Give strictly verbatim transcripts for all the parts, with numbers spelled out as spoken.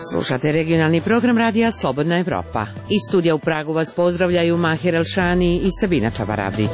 Slušate regionalni program radija Slobodna Evropa. Iz studija u Pragu vas pozdravljaju Mahir Elšani i Sabina Čabaravdić.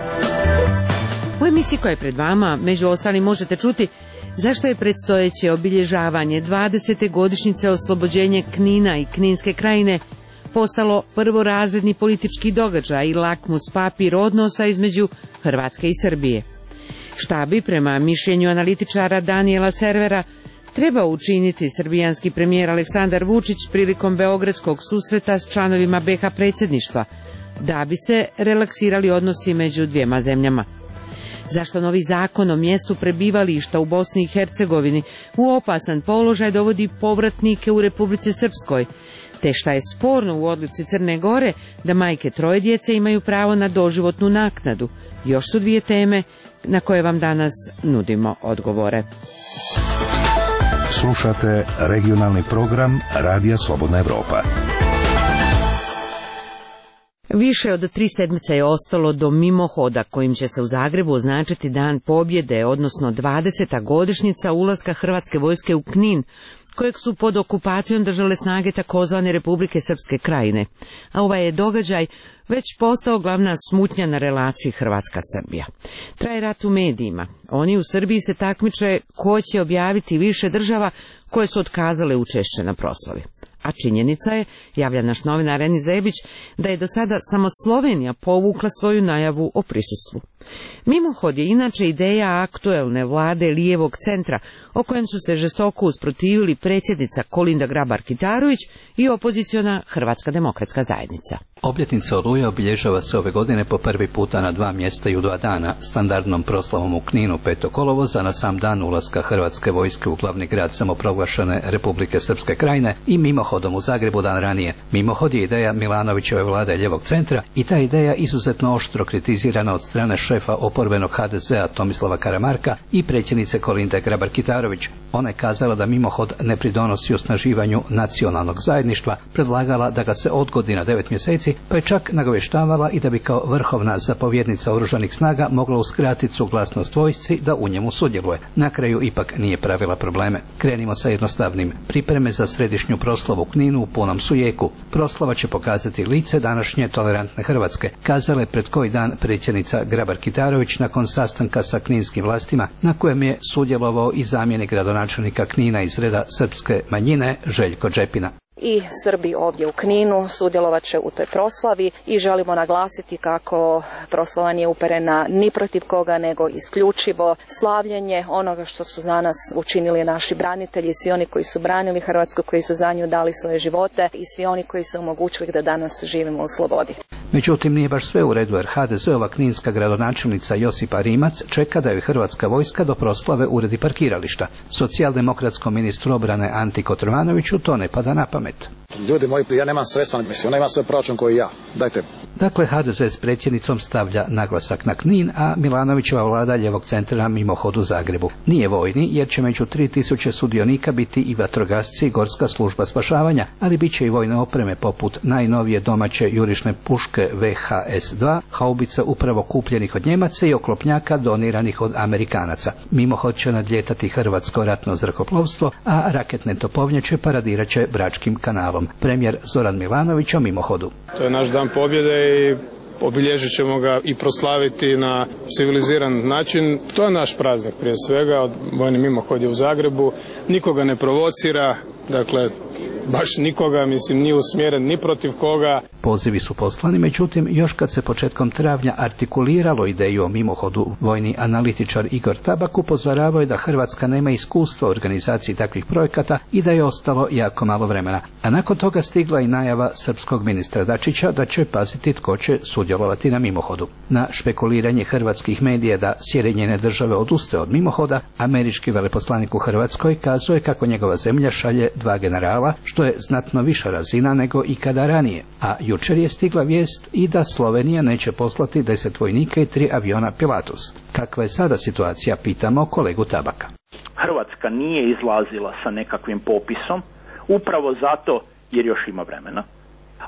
U emisiji koja je pred vama, među ostalim, možete čuti zašto je predstojeće obilježavanje dvadesete godišnjice oslobođenja Knina i Kninske krajine postalo prvorazredni politički događaj i lakmus papir odnosa između Hrvatske i Srbije. Šta bi, prema mišljenju analitičara Danijela Servera, treba učiniti srbijanski premijer Aleksandar Vučić prilikom beogradskog susreta s članovima be ha predsjedništva, da bi se relaksirali odnosi među dvijema zemljama? Zašto novi zakon o mjestu prebivališta u Bosni i Hercegovini u opasan položaj dovodi povratnike u Republici Srpskoj, te šta je sporno u odluci Crne Gore da majke troje djece imaju pravo na doživotnu naknadu? Još su dvije teme na koje vam danas nudimo odgovore. Slušate regionalni program Radija Slobodna Evropa. Više od tri sedmice je ostalo do mimohoda kojim će se u Zagrebu označiti Dan pobjede, odnosno dvadeseta godišnjica ulaska hrvatske vojske u Knin, kojeg su pod okupacijom držale snage takozvane Republike Srpske krajine. A ovaj je događaj već postao glavna smutnja na relaciji Hrvatska-Srbija. Traje rat u medijima. Oni u Srbiji se takmiče ko će objaviti više država koje su otkazale učešće na proslavi. A činjenica je, javlja naš novinar Eni Zebić, da je do sada samo Slovenija povukla svoju najavu o prisustvu. Mimohod je inače ideja aktuelne vlade lijevog centra, o kojem su se žestoko usprotivili predsjednica Kolinda Grabar-Kitarović i opoziciona Hrvatska demokratska zajednica. Obljetnica Oluje obilježava se ove godine po prvi puta na dva mjesta i u dva dana, standardnom proslavom u Kninu petog kolovoza na sam dan ulaska hrvatske vojske u glavni grad samoproglašene Republike Srpske krajine i mimohodom u Zagrebu dan ranije. Mimohod je ideja Milanovićeve vlade lijevog centra i ta ideja izuzetno oštro kritizirana od strane šefa oporbenog ha de zea Tomislava Karamarka i predsjednice Kolinde Grabar-Kitarović. Ona je kazala da mimohod ne pridonosi osnaživanju nacionalnog zajedništva, predlagala da ga se odgodi na devet mjeseci, pa je čak nagovještavala i da bi kao vrhovna zapovjednica oružanih snaga mogla uskratiti suglasnost vojsci da u njemu sudjeluje. Na kraju ipak nije pravila probleme. Krenimo sa jednostavnim. Pripreme za središnju proslavu u Kninu u punom su jeku. Proslava će pokazati lice današnje tolerantne Hrvatske, kazala je pred koji dan predsjednica Grabar-Kitarović nakon sastanka sa kninskim vlastima, na kojem je sudjelovao i zamjenik gradonačelnika Knina iz reda srpske manjine Željko Džepina. I Srbi ovdje u Kninu sudjelovat će u toj proslavi i želimo naglasiti kako proslava nije uperena ni protiv koga, nego isključivo slavljenje onoga što su za nas učinili naši branitelji, svi oni koji su branili Hrvatsku, koji su za nju dali svoje živote i svi oni koji su omogućili da danas živimo u slobodi. Međutim, nije baš sve u redu, jer ha de zeova kninska gradonačelnica Josipa Rimac čeka da joj hrvatska vojska do proslave uredi parkirališta. Socijaldemokratskom ministru obrane Anti Kotromanoviću to ne pada na pamet. Ljudi moji, ja nemam sredstva, mislim, ona ima svoj proračun koji ja. Dajte. Dakle, ha de ze s predsjednicom stavlja naglasak na Knin, a Milanovićeva vlada lijevog centra mimohod u Zagrebu. Nije vojni, jer će među tri tisuće sudionika biti i vatrogasci i gorska služba spašavanja, ali bit će i vojne opreme poput najnovije domaće jurišne puške ve ha es dva, haubica upravo kupljenih od Njemaca i oklopnjaka doniranih od Amerikanaca. Mimohod će nadljetati hrvatsko ratno zrakoplovstvo, a raketne topovnjače paradirat će Bračkim kanalom. Premijer Zoran Milanović o mimohodu. To je naš dan pobjede i obilježit ćemo ga i proslaviti na civiliziran način. To je naš praznik prije svega, vojni mimohod je u Zagrebu, nikoga ne provocira, dakle baš nikoga, mislim, nije usmjeren ni protiv koga. Pozivi su poslani, međutim, još kad se početkom travnja artikuliralo ideju o mimohodu, vojni analitičar Igor Tabak upozoravao je da Hrvatska nema iskustva u organizaciji takvih projekata i da je ostalo jako malo vremena. A nakon toga stigla i najava srpskog ministra Dačića da će paziti tko će sudjelovati na mimohodu. Na špekuliranje hrvatskih medija da Sjedinjene države odustaje od mimohoda, američki veleposlanik u Hrvatskoj kazuje kako njegova zemlja šalje dva generala, što je znatno viša razina nego ikada ranije. A jučer je stigla vijest i da Slovenija neće poslati deset vojnika i tri aviona Pilatus. Kakva je sada situacija, pitamo kolegu Tabaka. Hrvatska nije izlazila sa nekakvim popisom, upravo zato jer još ima vremena.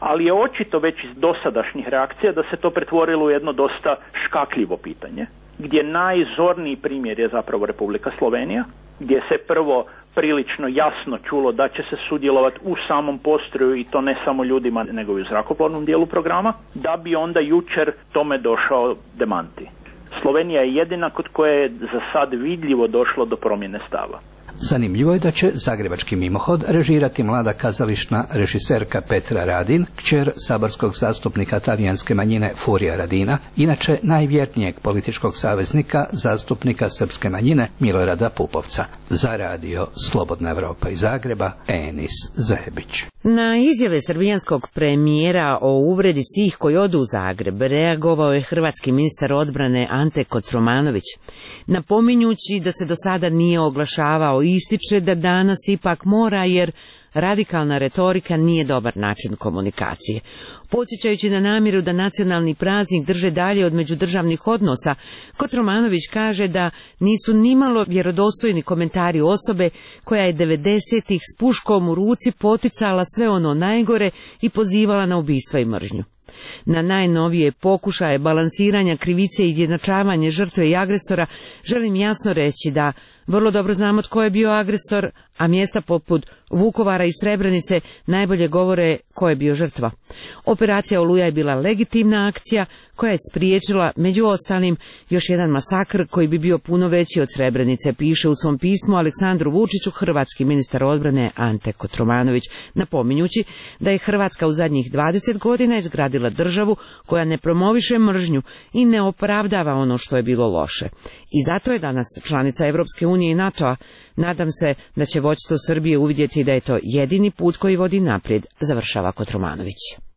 ali je očito već iz dosadašnjih reakcija da se to pretvorilo u jedno dosta škakljivo pitanje, gdje najzorniji primjer je zapravo Republika Slovenija, gdje se prvo prilično jasno čulo da će se sudjelovati u samom postroju i to ne samo ljudima nego i u zrakoplovnom dijelu programa, da bi onda jučer tome došao demanti. Slovenija je jedina kod koje je za sad vidljivo došlo do promjene stava. Zanimljivo je da će zagrebački mimohod režirati mlada kazališna režiserka Petra Radin, kćer saborskog zastupnika talijanske manjine Furija Radina, inače najvjernijeg političkog saveznika zastupnika srpske manjine Milorada Pupovca. Za radio Slobodna Evropa iz Zagreba, Enis Zebić. Na izjave srbijanskog premijera o uvredi svih koji odu u Zagreb reagovao je hrvatski ministar odbrane Ante Kotromanović, napominjući da se do sada nije oglašavao, ističe da danas ipak mora jer radikalna retorika nije dobar način komunikacije. Podsjećajući na namjeru da nacionalni praznik drže dalje od međudržavnih odnosa, Kotromanović kaže da nisu nimalo vjerodostojni komentari osobe koja je devedesetih s puškom u ruci poticala sve ono najgore i pozivala na ubistva i mržnju. Na najnovije pokušaje balansiranja krivice i izjednačavanje žrtve i agresora želim jasno reći da vrlo dobro znamo tko je bio agresor, a mjesta poput Vukovara i Srebrenice najbolje govore ko je bio žrtva. Operacija Oluja je bila legitimna akcija koja je spriječila, među ostalim, još jedan masakr koji bi bio puno veći od Srebrenice, piše u svom pismu Aleksandru Vučiću hrvatski ministar odbrane Ante Kotromanović, napominjući da je Hrvatska u zadnjih dvadeset godina izgradila državu koja ne promoviše mržnju i ne opravdava ono što je bilo loše. I zato je danas članica Evropske unije i NATO-a. Nadam se da će vodstvo Srbije uvidjeti da je to jedini put koji vodi naprijed, završava Kotromanović.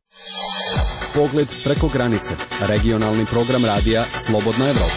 Pogled preko granice. Regionalni program radija Slobodna Evropa.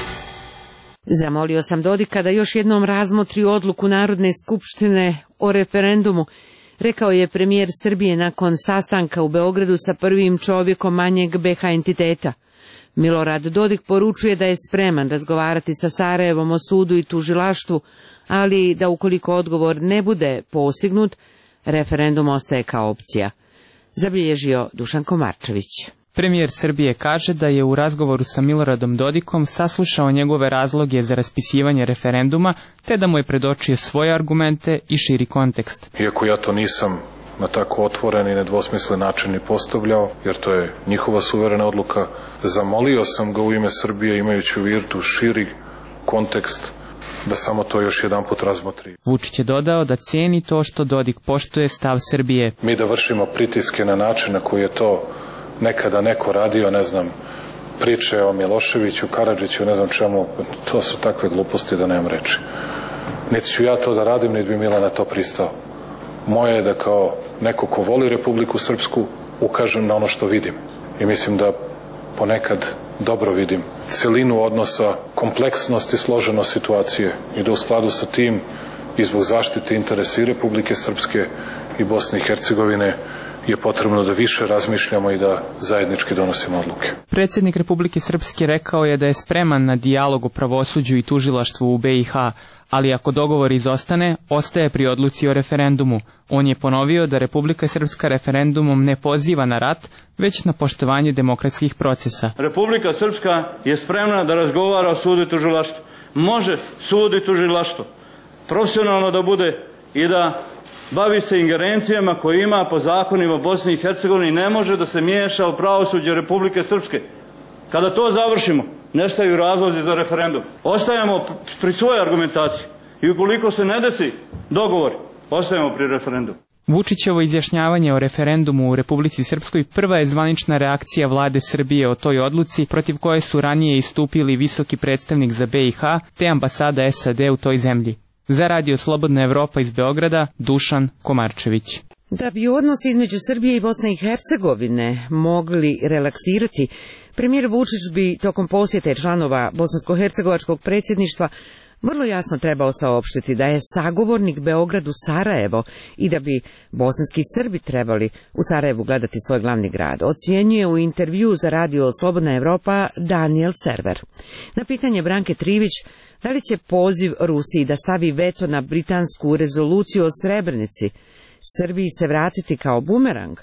Zamolio sam Dodika da još jednom razmotri odluku Narodne skupštine o referendumu, rekao je premijer Srbije nakon sastanka u Beogradu sa prvim čovjekom manjeg be ha entiteta. Milorad Dodik poručuje da je spreman razgovarati sa Sarajevom o sudu i tužilaštvu, ali da ukoliko odgovor ne bude postignut, referendum ostaje kao opcija. Zabilježio Dušan Komarčević. Premijer Srbije kaže da je u razgovoru sa Miloradom Dodikom saslušao njegove razloge za raspisivanje referenduma, te da mu je predočio svoje argumente i širi kontekst. Iako ja to nisam na tako otvoren i nedvosmislen način ni postavljao, jer to je njihova suverena odluka, zamolio sam ga u ime Srbije, imajući u vidu širi kontekst, da samo to još jedan put razmotri. Vučić je dodao da cijeni to što Dodik poštuje stav Srbije. Mi da vršimo pritiske na način na koji je to nekada neko radio, ne znam, priče o Miloševiću, Karadžiću, ne znam čemu, to su takve gluposti da nemam reči. Niti ću ja to da radim, niti bi Mila na to pristao. Moje je da kao neko ko voli Republiku Srpsku ukažem na ono što vidim. I mislim da ponekad dobro vidim celinu odnosa, kompleksnost i složenost situacije i da u skladu sa tim i zbog zaštite interesa i Republike Srpske i Bosne i Hercegovine je potrebno da više razmišljamo i da zajednički donosimo odluke. Predsjednik Republike Srpske rekao je da je spreman na dijalog o pravosuđu i tužilaštvu u be i ha, ali ako dogovor izostane, ostaje pri odluci o referendumu. On je ponovio da Republika Srpska referendumom ne poziva na rat, već na poštovanje demokratskih procesa. Republika Srpska je spremna da razgovara o sudu i tužilaštvu. Može sud i tužilaštvo profesionalno da bude i da bavi se ingerencijama koje ima po zakonima Bosne i Hercegovine i ne može da se miješa u pravosuđe Republike Srpske. Kada to završimo, nestaju razlozi za referendum. Ostajemo pri svojoj argumentaciji i ukoliko se ne desi dogovor, ostajemo pri referendumu. Vučićevo izjašnjavanje o referendumu u Republici Srpskoj prva je zvanična reakcija vlade Srbije o toj odluci, protiv koje su ranije istupili visoki predstavnik za be i ha te ambasada es a de u toj zemlji. Za radio Slobodna Evropa iz Beograda, Dušan Komarčević. Da bi odnos između Srbije i Bosne i Hercegovine mogli relaksirati, premijer Vučić bi tokom posjete članova bosansko-hercegovačkog predsjedništva vrlo jasno trebao saopštiti da je sagovornik Beogradu Sarajevo i da bi bosanski Srbi trebali u Sarajevu gledati svoj glavni grad, ocjenjuje u intervju za radio Slobodna Evropa Daniel Server. Na pitanje Branke Trivić da li će poziv Rusiji da stavi veto na britansku rezoluciju o Srebrenici Srbiji se vratiti kao bumerang,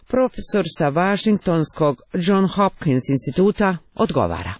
Profesor sa Vašingtonskog John Hopkins instituta odgovara.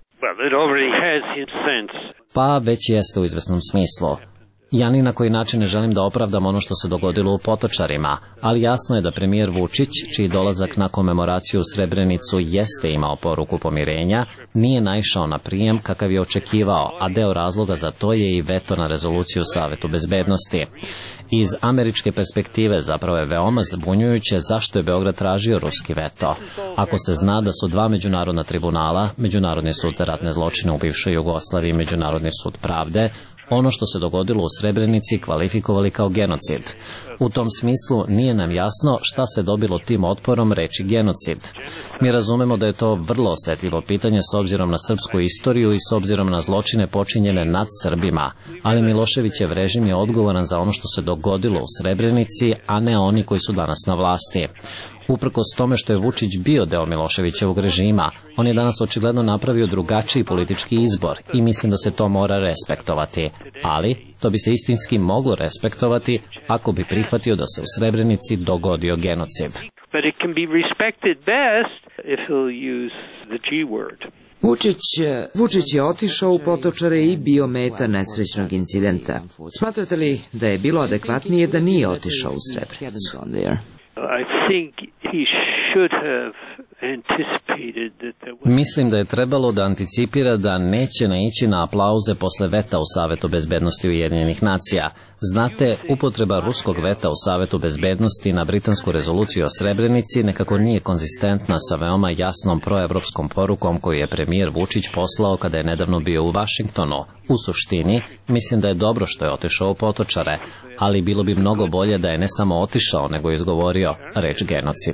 Pa već jeste u izvesnom smislu. Ja ni na koji način ne želim da opravdam ono što se dogodilo u Potočarima, ali jasno je da premijer Vučić, čiji dolazak na komemoraciju u Srebrenicu jeste imao poruku pomirenja, nije naišao na prijem kakav je očekivao, a deo razloga za to je i veto na rezoluciju Savetu bezbednosti. Iz američke perspektive zapravo je veoma zbunjujuće zašto je Beograd tražio ruski veto. Ako se zna da su dva međunarodna tribunala, Međunarodni sud za ratne zločine u bivšoj Jugoslaviji i Međunarodni sud pravde, ono što se dogodilo u Srebrenici kvalifikovali kao genocid. U tom smislu nije nam jasno šta se dobilo tim otporom reči genocid. Mi razumemo da je to vrlo osetljivo pitanje s obzirom na srpsku istoriju i s obzirom na zločine počinjene nad Srbima, ali Miloševićev režim je odgovoran za ono što se dogodilo u Srebrenici, a ne oni koji su danas na vlasti. Uprkos tome što je Vučić bio deo Miloševićevog režima, on je danas očigledno napravio drugačiji politički izbor i mislim da se to mora respektovati. Ali, to bi se istinski moglo respektovati ako bi prihvatio da se u Srebrenici dogodio genocid. Vučić, Vučić je otišao u Potočare i bio meta nesrećnog incidenta. Smatrate li da je bilo adekvatnije da nije otišao u Srebrenicu? Mislim da je trebalo da anticipira da neće naići na aplauze posle veta u Savetu bezbednosti Ujedinjenih nacija. Znate, upotreba ruskog veta u Savetu bezbednosti na britansku rezoluciju o Srebrenici nekako nije konzistentna sa veoma jasnom proevropskom porukom koju je premijer Vučić poslao kada je nedavno bio u Vašingtonu. U suštini, mislim da je dobro što je otišao u Potočare, ali bilo bi mnogo bolje da je ne samo otišao, nego izgovorio reč genocid.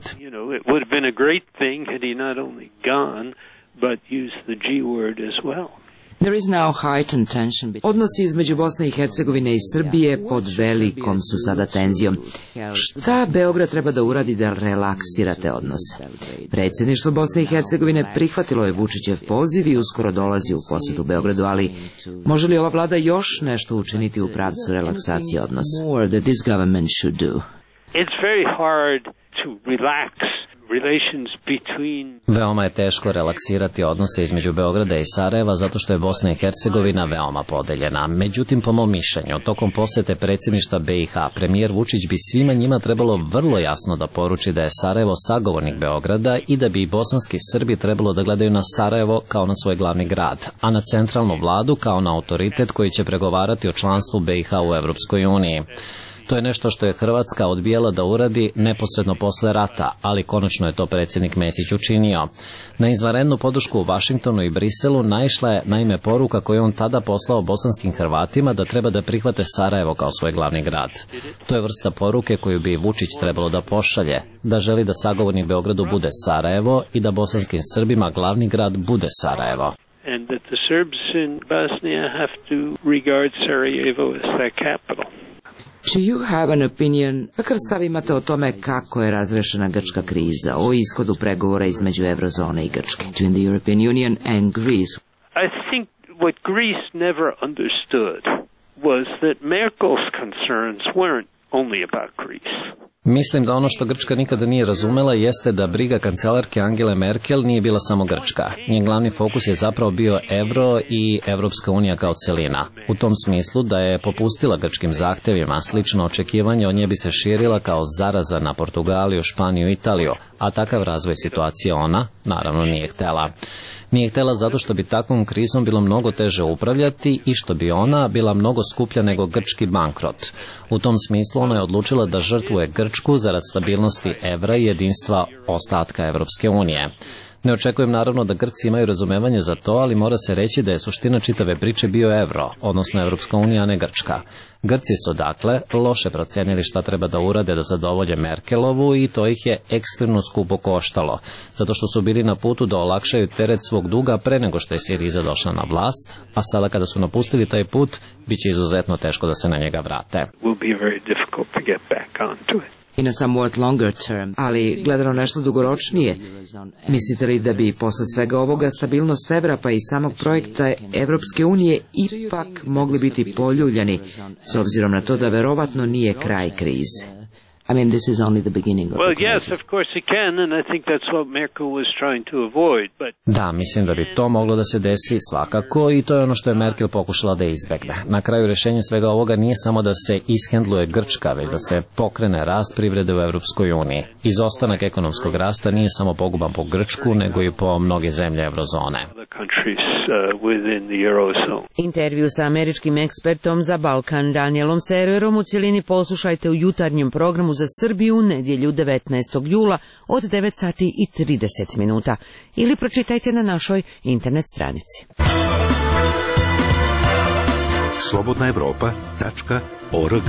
Odnosi između Bosne i Hercegovine i Srbije pod velikom su sada tenzijom. Šta Beograd treba da uradi da relaksira te odnose? Predsjedništvo Bosne i Hercegovine prihvatilo je Vučićev poziv i uskoro dolazi u posjetu Beogradu, ali može li ova vlada još nešto učiniti u pravcu relaksacije odnosa? Veoma je teško relaksirati odnose između Beograda i Sarajeva zato što je Bosna i Hercegovina veoma podeljena. Međutim, po mom mišljenju, tokom posete predsjedništva B i H, premijer Vučić bi svima njima trebalo vrlo jasno da poruči da je Sarajevo sagovornik Beograda i da bi i bosanski Srbi trebalo da gledaju na Sarajevo kao na svoj glavni grad, a na centralnu vladu kao na autoritet koji će pregovarati o članstvu B i H u Evropskoj uniji. To je nešto što je Hrvatska odbijala da uradi neposredno posle rata, ali konačno je to predsjednik Mesić učinio. Na izvanrednu podršku u Vašingtonu i Briselu naišla je naime poruka koju on tada poslao bosanskim Hrvatima da treba da prihvate Sarajevo kao svoj glavni grad. To je vrsta poruke koju bi Vučić trebalo da pošalje, da želi da sagovornik Beogradu bude Sarajevo i da bosanskim Srbima glavni grad bude Sarajevo. And that the Serbs in Bosnia have to regard Sarajevo as their capital. Do you have an opinion? Kakav stav imate o tome kako je razrešena grčka kriza, o ishodu pregovora između Eurozone i Grčke, between the European Union and Greece? I think what Greece never understood was that Merkel's concerns weren't only about Greece. Mislim da ono što Grčka nikada nije razumela jeste da briga kancelarke Angele Merkel nije bila samo Grčka. Njen glavni fokus je zapravo bio evro i Evropska unija kao celina. U tom smislu da je popustila grčkim zahtevima, slično očekivanje od nje bi se širila kao zaraza na Portugaliju, Španiju i Italiju, a takav razvoj situacije ona, naravno, nije htela. Nije htela zato što bi takvom krizom bilo mnogo teže upravljati i što bi ona bila mnogo skuplja nego grčki bankrot. U tom smislu ona je odlučila da žrtvuje Grčku zarad stabilnosti evra i jedinstva ostatka Evropske unije. Ne očekujem naravno da Grci imaju razumevanje za to, ali mora se reći da je suština čitave priče bio evro, odnosno Evropska unija, a ne Grčka. Grci su dakle loše procenili šta treba da urade da zadovolje Merkelovu i to ih je ekstremno skupo koštalo, zato što su bili na putu da olakšaju teret svog duga pre nego što je Siriza došla na vlast, a sada kada su napustili taj put, bit će izuzetno teško da se na njega vrate. In a somewhat longer term, ali gledano nešto dugoročnije, mislite li da bi posle svega ovoga stabilnost evra pa i samog projekta Evropske unije ipak mogli biti poljuljani, s obzirom na to da verovatno nije kraj krize? I mean, this is only the beginning of Well, the crisis. yes, of course it can, and I think that's what Merkel was trying to avoid. But Da, mislim da bi to moglo da se desi svakako i to je ono što je Merkel pokušala da izbegne. Na kraju rešenje svega ovoga nije samo da se ishendluje Grčka, već da se pokrene rast privrede u Evropskoj uniji. Izostanak ekonomskog rasta nije samo poguban po Grčku, nego i po mnoge zemlje eurozone. Intervju sa američkim ekspertom za Balkan Danielom Sererom u cjelini poslušajte u jutarnjem programu za Srbiju u nedjelju devetnaestog jula od devet sati i trideset minuta ili pročitajte na našoj internet stranici. slobodna evropa tačka org.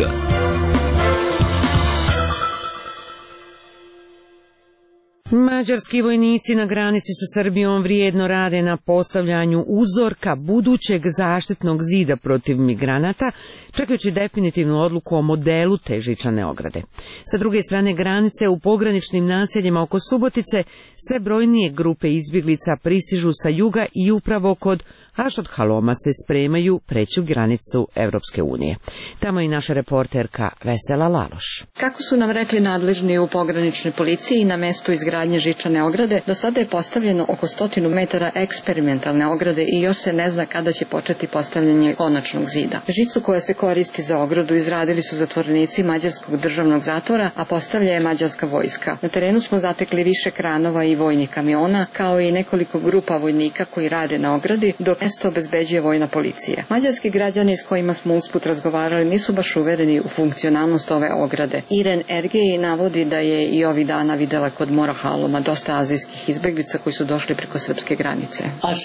Mađarski vojnici na granici sa Srbijom vrijedno rade na postavljanju uzorka budućeg zaštitnog zida protiv migranata, čekajući definitivnu odluku o modelu te žičane ograde. Sa druge strane granice, u pograničnim naseljima oko Subotice, sve brojnije grupe izbjeglica pristižu sa juga i upravo kod Ašot Haloma se spremaju preći granicu Evropske unije. Tamo je naša reporterka Vesela Laloš. Kako su nam rekli nadležni u pograničnoj policiji, na mestu izgradnje žičane ograde do sada je postavljeno oko stotinu metara eksperimentalne ograde i još se ne zna kada će početi postavljanje konačnog zida. Žicu koja se koristi za ogradu izradili su zatvorenici Mađarskog državnog zatvora, a postavlja je mađarska vojska. Na terenu smo zatekli više kranova i vojnih kamiona, kao i nekoliko grupa vojnika koji rade na ogradi, dok mesto obezbeđuje vojna policija. Mađarski građani s kojima smo usput razgovarali nisu baš uvereni u funkcionalnost ove ograde. Iren Ergej navodi da je i ovih dana videla kod Mora Haloma dosta azijskih izbeglica koji su došli preko srpske granice.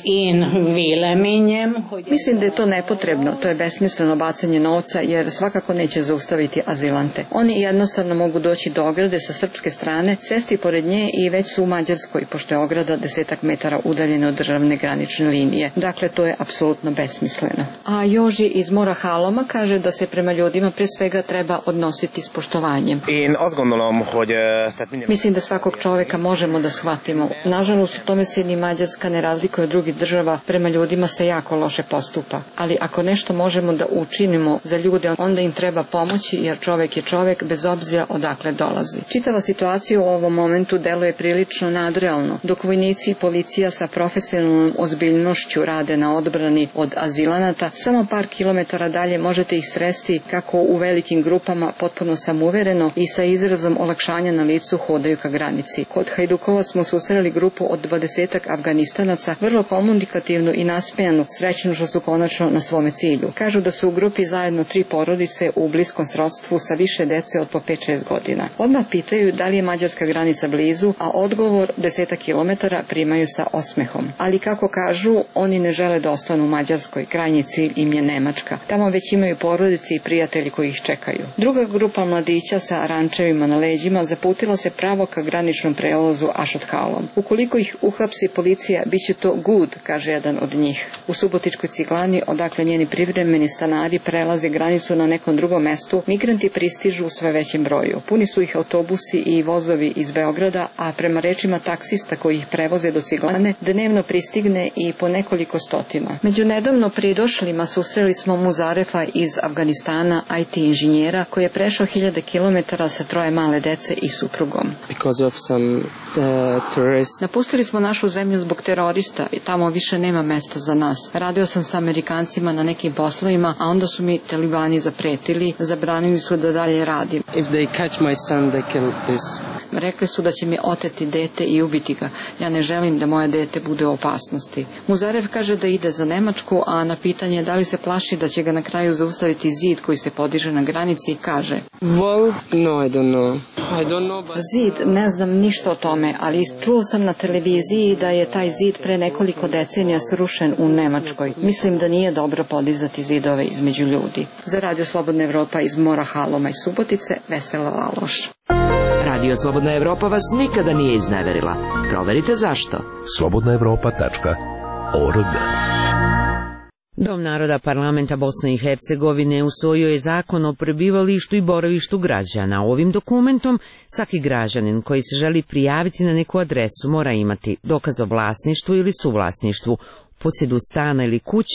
Mislim da je to nepotrebno, to je besmisleno bacanje novca jer svakako neće zaustaviti azilante. Oni jednostavno mogu doći do ograde sa srpske strane, sesti pored nje i već su u Mađarskoj, pošto je ograda desetak metara udaljena od državne granične linije. Dakle, to je apsolutno besmisleno. A Joži iz Mora Haloma kaže da se prema ljudima pre svega treba odnositi s poštovanjem. Mislim da svakog čoveka možemo da shvatimo. Nažalost, u tome se ni Mađarska ne razlikuje od drugih država, prema ljudima se jako loše postupa. Ali ako nešto možemo da učinimo za ljude, onda im treba pomoći jer čovek je čovek bez obzira odakle dolazi. Čitava situacija u ovom momentu deluje prilično nadrealno, dok vojnici i policija sa profesionalnom ozbiljnošću rade na odbrani od azilanata, samo par kilometara dalje možete ih sresti kako u velikim grupama potpuno samouvereno i sa izrazom olakšanja na licu hodaju ka granici. Kod Hajdukova smo susreli grupu od dvadesetak Afganistanaca, vrlo komunikativnu i nasmejanu, srećno što su konačno na svome cilju. Kažu da su u grupi zajedno tri porodice u bliskom srodstvu sa više dece od po pet šest godina. Odmah pitaju da li je mađarska granica blizu, a odgovor desetak kilometara primaju sa osmehom. Ali kako kažu, oni ne žele da ostanu u Mađarskoj, krajnji cilj im je Nemačka. Tamo već imaju porodice i prijatelji koji ih čekaju. Druga grupa mladića sa rančevima na leđima zaputila se pravo ka graničnom prelazu Ašot Halom. Ukoliko ih uhapsi policija, bit će to good, kaže jedan od njih. U Subotičkoj Ciglani, odakle njeni privremeni stanari prelaze granicu na nekom drugom mestu, migranti pristižu u sve većem broju. Puni su ih autobusi i vozovi iz Beograda, a prema rečima taksista koji ih prevoze do Ciglane, dnevno pristigne i po nekoliko stotina. Među nedavno pridošlima susreli smo Muzarefa iz Afganistana, I T inženjera, koji je prešao hiljade kilometara sa troje male dece i suprugom. Napustili smo našu zemlju zbog terorista i tamo više nema mesta za nas. Radio sam sa Amerikancima na nekim poslovima, a onda su mi talibani zapretili, zabranili su da dalje radim. Rekli su da će mi oteti dete i ubiti ga. Ja ne želim da moje dete bude u opasnosti. Muzarev kaže da ide za Nemačku, a na pitanje da li se plaši da će ga na kraju zaustaviti zid koji se podiže na granici, kaže: Well, no, I don't know. I don't know, but... Zid, ne znam ništa o tome, ali čuo sam na televiziji da je taj zid pre nekoliko decenija srušen u Nemačkoj. Mislim da nije dobro podizati zidove između ljudi. Za Radio Slobodna Evropa iz Mora Haloma i Subotice, Vesela Laloš. Radio Slobodna Evropa vas nikada nije izneverila. Proverite zašto. slobodna evropa tačka org. Dom naroda parlamenta Bosne i Hercegovine usvojio je zakon o prebivalištu i boravištu građana. Ovim dokumentom svaki građanin koji se želi prijaviti na neku adresu mora imati dokaz o vlasništvu ili suvlasništvu, posjedu stana ili kuće,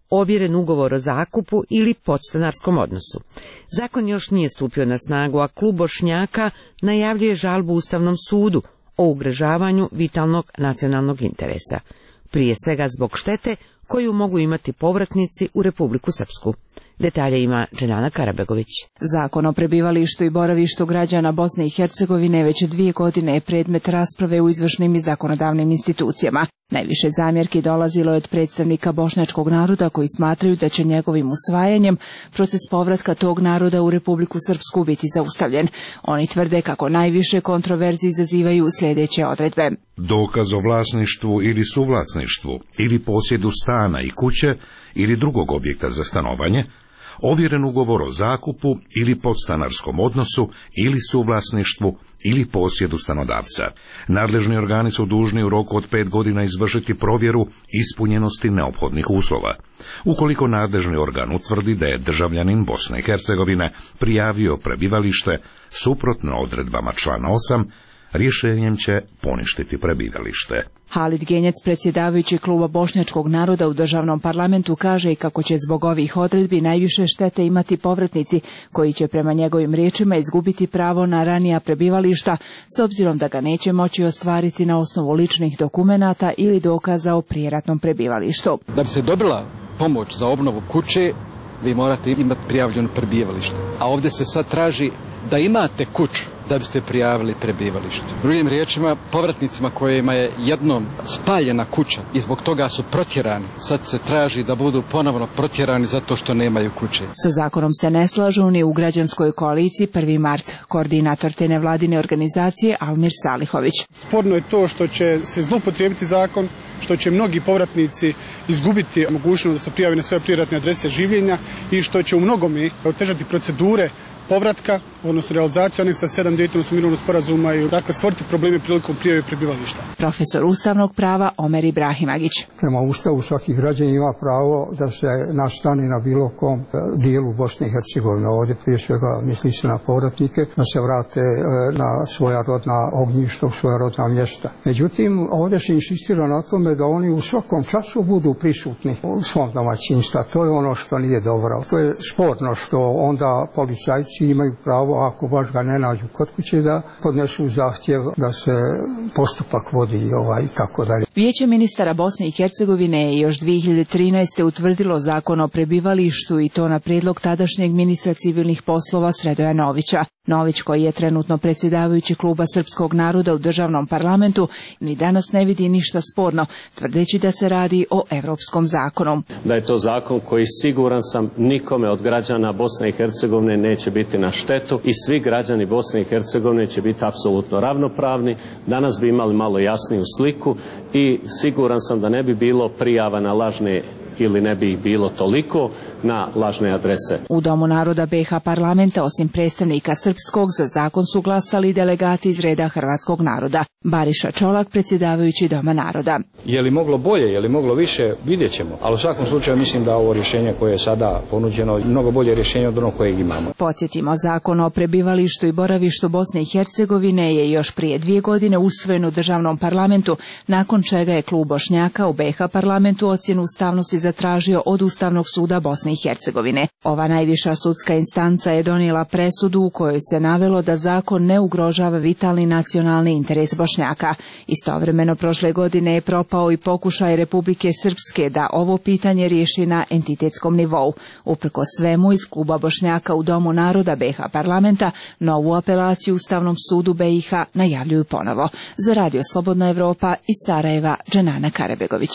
ovjeren ugovor o zakupu ili podstanarskom odnosu. Zakon još nije stupio na snagu, a klub Bošnjaka najavljuje žalbu Ustavnom sudu o ugrožavanju vitalnog nacionalnog interesa, prije svega zbog štete koju mogu imati povratnici u Republiku Srpsku. Detalje ima Dženana Karabegović. Zakon o prebivalištu i boravištu građana Bosne i Hercegovine već dvije godine je predmet rasprave u izvršnim i zakonodavnim institucijama. Najviše zamjerki dolazilo je od predstavnika bošnjačkog naroda koji smatraju da će njegovim usvajanjem proces povratka tog naroda u Republiku Srpsku biti zaustavljen. Oni tvrde kako najviše kontroverzi izazivaju sljedeće odredbe. Dokaz o vlasništvu ili suvlasništvu ili posjedu stana i kuće ili drugog objekta za stanovanje, ovjeren ugovor o zakupu ili podstanarskom odnosu ili suvlasništvu ili posjedu stanodavca. Nadležni organi su dužni u roku od pet godina izvršiti provjeru ispunjenosti neophodnih uslova. Ukoliko nadležni organ utvrdi da je državljanin Bosne i Hercegovine prijavio prebivalište suprotno odredbama člana osam, rješenjem će poništiti prebivalište. Halid Genjac, predsjedavajući kluba bošnjačkog naroda u državnom parlamentu, kaže i kako će zbog ovih odredbi najviše štete imati povratnici, koji će prema njegovim riječima izgubiti pravo na ranija prebivališta, s obzirom da ga neće moći ostvariti na osnovu ličnih dokumenata ili dokaza o prijeratnom prebivalištu. Da bi se dobila pomoć za obnovu kuće, vi morate imati prijavljeno prebivalište. A ovdje se sad traži da imate kuću da biste prijavili prebivalište. Drugim riječima, povratnicima kojima je jednom spaljena kuća i zbog toga su protjerani, sad se traži da budu ponovno protjerani zato što nemaju kuće. Sa zakonom se ne slažu ni u građanskoj koaliciji prvi mart, koordinator te nevladine organizacije Almir Salihović. Sporno je to što će se zloupotrijebiti zakon, što će mnogi povratnici izgubiti mogućnost da se prijave na svoje prijeratne adrese življenja i što će u mnogome otežati procedure povratka, odnosno realizaciju aneksa sedam Dejtonskog mirovnog sporazuma i dakle stvoriti probleme prilikom prijave prebivališta. Profesor ustavnog prava Omer Ibrahimagić. Prema Ustavu svaki građanin ima pravo da se nastani na bilo kom dijelu Bosne i Hercegovine. Ovdje prije svega misli se na povratnike, da se vrate na svoja rodna ognjišta, svoja rodna mjesta. Međutim, ovdje se insistira na tome da oni u svakom času budu prisutni u svom domaćinstvu. To je ono što nije dobro. To je sporno što onda policajci imaju pravo, ako baš ga ne nađu kod kuće, da podnesu zahtjev da se postupak vodi ovaj, i tako dalje. Vijeće ministara Bosne i Hercegovine je još dvije hiljade trinaeste. utvrdilo zakon o prebivalištu i to na prijedlog tadašnjeg ministra civilnih poslova Sredoja Novića. Nović, koji je trenutno predsjedavajući kluba srpskog naroda u državnom parlamentu, ni danas ne vidi ništa sporno, tvrdeći da se radi o europskom zakonu. Da je to zakon koji, siguran sam, nikome od građana Bosne i Hercegovine neće biti na štetu i svi građani Bosne i Hercegovine će biti apsolutno ravnopravni. Danas bi imali malo jasniju sliku i siguran sam da ne bi bilo prijava na lažne ili ne bi ih bilo toliko na lažne adrese. U Domu naroda B H parlamenta, osim predstavnika srpskog, za zakon su glasali delegati iz reda hrvatskog naroda. Bariša Čolak, predsjedavajući Doma naroda. Je li moglo bolje, je li moglo više, vidjet ćemo. Ali u svakom slučaju mislim da ovo rješenje koje je sada ponuđeno je mnogo bolje rješenje od onog kojeg imamo. Podsjetimo, zakon o prebivalištu i boravištu Bosne i Hercegovine je još prije dvije godine usvojen u državnom parlamentu, nakon čega je klub Bošnjaka u B H parlamentu ocjenu ustavnosti zatražio od Ustavnog suda Bosne i Hercegovine. Ova najviša sudska instanca je donijela presudu u kojoj se navelo da zakon ne ugrožava vitalni nacionalni interes Bošnjaka. Istovremeno prošle godine je propao i pokušaj Republike Srpske da ovo pitanje riješi na entitetskom nivou. Uprkos svemu, iz kluba Bošnjaka u Domu naroda B H parlamenta novu apelaciju Ustavnom sudu B i H najavljuju ponovo. Za Radio Slobodna Evropa iz Sarajeva, Dženana Karabegović.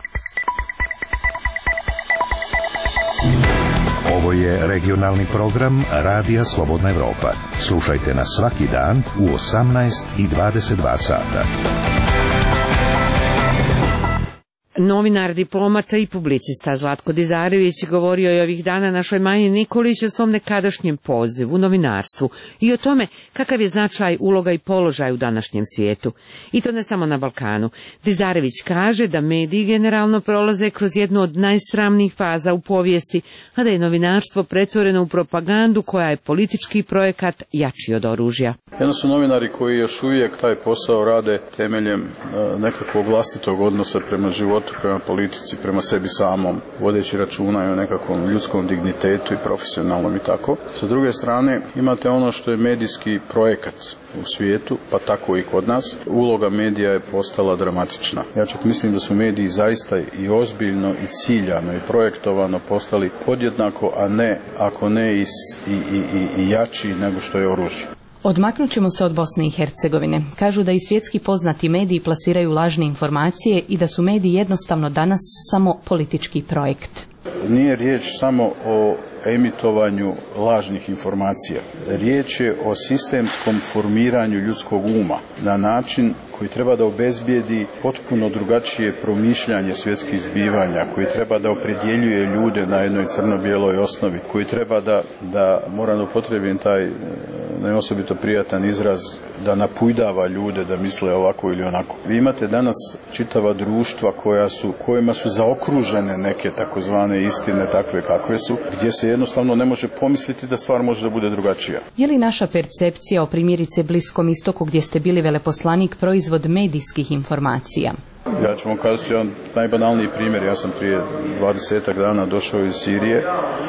Ovo je regionalni program Radija Slobodna Evropa. Slušajte nas svaki dan u osamnaest i dvadeset dva sata. Novinar, diplomata i publicista Zlatko Dizarević govorio je ovih dana našoj Maji Nikolić o svom nekadašnjem pozivu u novinarstvu i o tome kakav je značaj, uloga i položaj u današnjem svijetu. I to ne samo na Balkanu. Dizarević kaže da mediji generalno prolaze kroz jednu od najsramnijih faza u povijesti, a da je novinarstvo pretvoreno u propagandu koja je politički projekat jači od oružja. Jedno su novinari koji još uvijek taj posao rade temeljem nekakvog vlastitog odnosa prema životu životu, prema politici, prema sebi samom, vodeći računa i o nekakvom ljudskom dignitetu i profesionalnom i tako. Sa druge strane, imate ono što je medijski projekat u svijetu, pa tako i kod nas. Uloga medija je postala dramatična. Ja čak mislim da su mediji zaista i ozbiljno i ciljano i projektovano postali podjednako, a ne, ako ne i, i, i, i jači nego što je oružje. Odmaknut ćemo se od Bosne i Hercegovine. Kažu da i svjetski poznati mediji plasiraju lažne informacije i da su mediji jednostavno danas samo politički projekt. Nije riječ samo o emitovanju lažnih informacija. Riječ je o sistemskom formiranju ljudskog uma na način koji treba da obezbijedi potpuno drugačije promišljanje svjetskih zbivanja, koji treba da opredjeljuje ljude na jednoj crno-bijeloj osnovi, koji treba da, da moram da upotrijebim taj neosobito prijatan izraz, da napujdava ljude da misle ovako ili onako. Vi imate danas čitava društva koja su, kojima su zaokružene neke takozvane istine takve kakve su, gdje se jednostavno ne može pomisliti da stvar može da bude drugačija. Je li naša percepcija o primjerice Bliskom istoku gdje ste bili veleposlanik proizvod medijskih informacija? Ja ću vam kazati jedan najbanalniji primjer. Ja sam prije dvadesetak dana došao iz Sirije.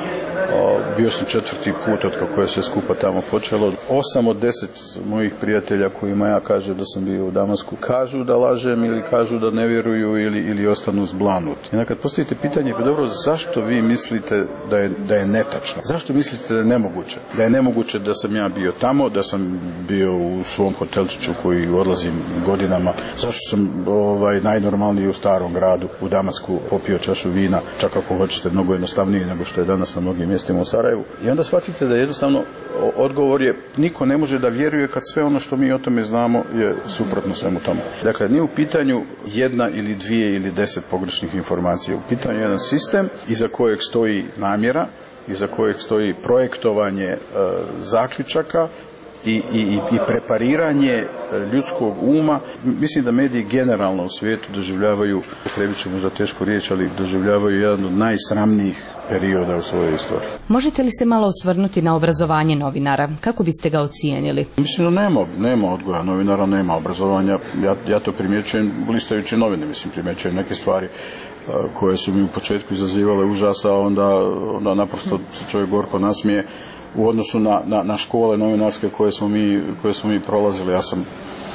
Bio sam četvrti put od kako je sve skupa tamo počelo. Osam od deset mojih prijatelja kojima ja kažem da sam bio u Damasku kažu da lažem ili kažu da ne vjeruju ili, ili ostanu zblanuti. I kad postavite pitanje, pa dobro, zašto vi mislite da je, da je netačno? Zašto mislite da je nemoguće? Da je nemoguće da sam ja bio tamo, da sam bio u svom hotelčiću koji odlazim godinama? Zašto sam ovaj, najnormalniji u starom gradu u Damasku popio čašu vina, čak ako hoćete mnogo jednostavnije nego što je danas na mnogim mjestima u Sarajevu? I onda shvatite da jednostavno odgovor je niko ne može da vjeruje kad sve ono što mi o tome znamo je suprotno svemu tome. Dakle, nije u pitanju jedna ili dvije ili deset pogrešnih informacija. U pitanju je jedan sistem iza kojeg stoji namjera, iza kojeg stoji projektovanje e, zaključaka i, i, i prepariranje ljudskog uma. Mislim da mediji generalno u svijetu doživljavaju, trebit ću možda tešku riječ, ali doživljavaju jedan od najsramnijih perioda u svojoj istoriji. Možete li se malo osvrnuti na obrazovanje novinara? Kako biste ga ocijenili? Mislim da nema, nema odgoja novinara, nema obrazovanja. Ja, ja to primjećujem listajući novine, mislim primjećujem neke stvari koje su mi u početku izazivale užasa, onda, onda naprosto se čovjek gorko nasmije u odnosu na, na, na škole novinarske koje smo mi, koje smo mi prolazili. Ja sam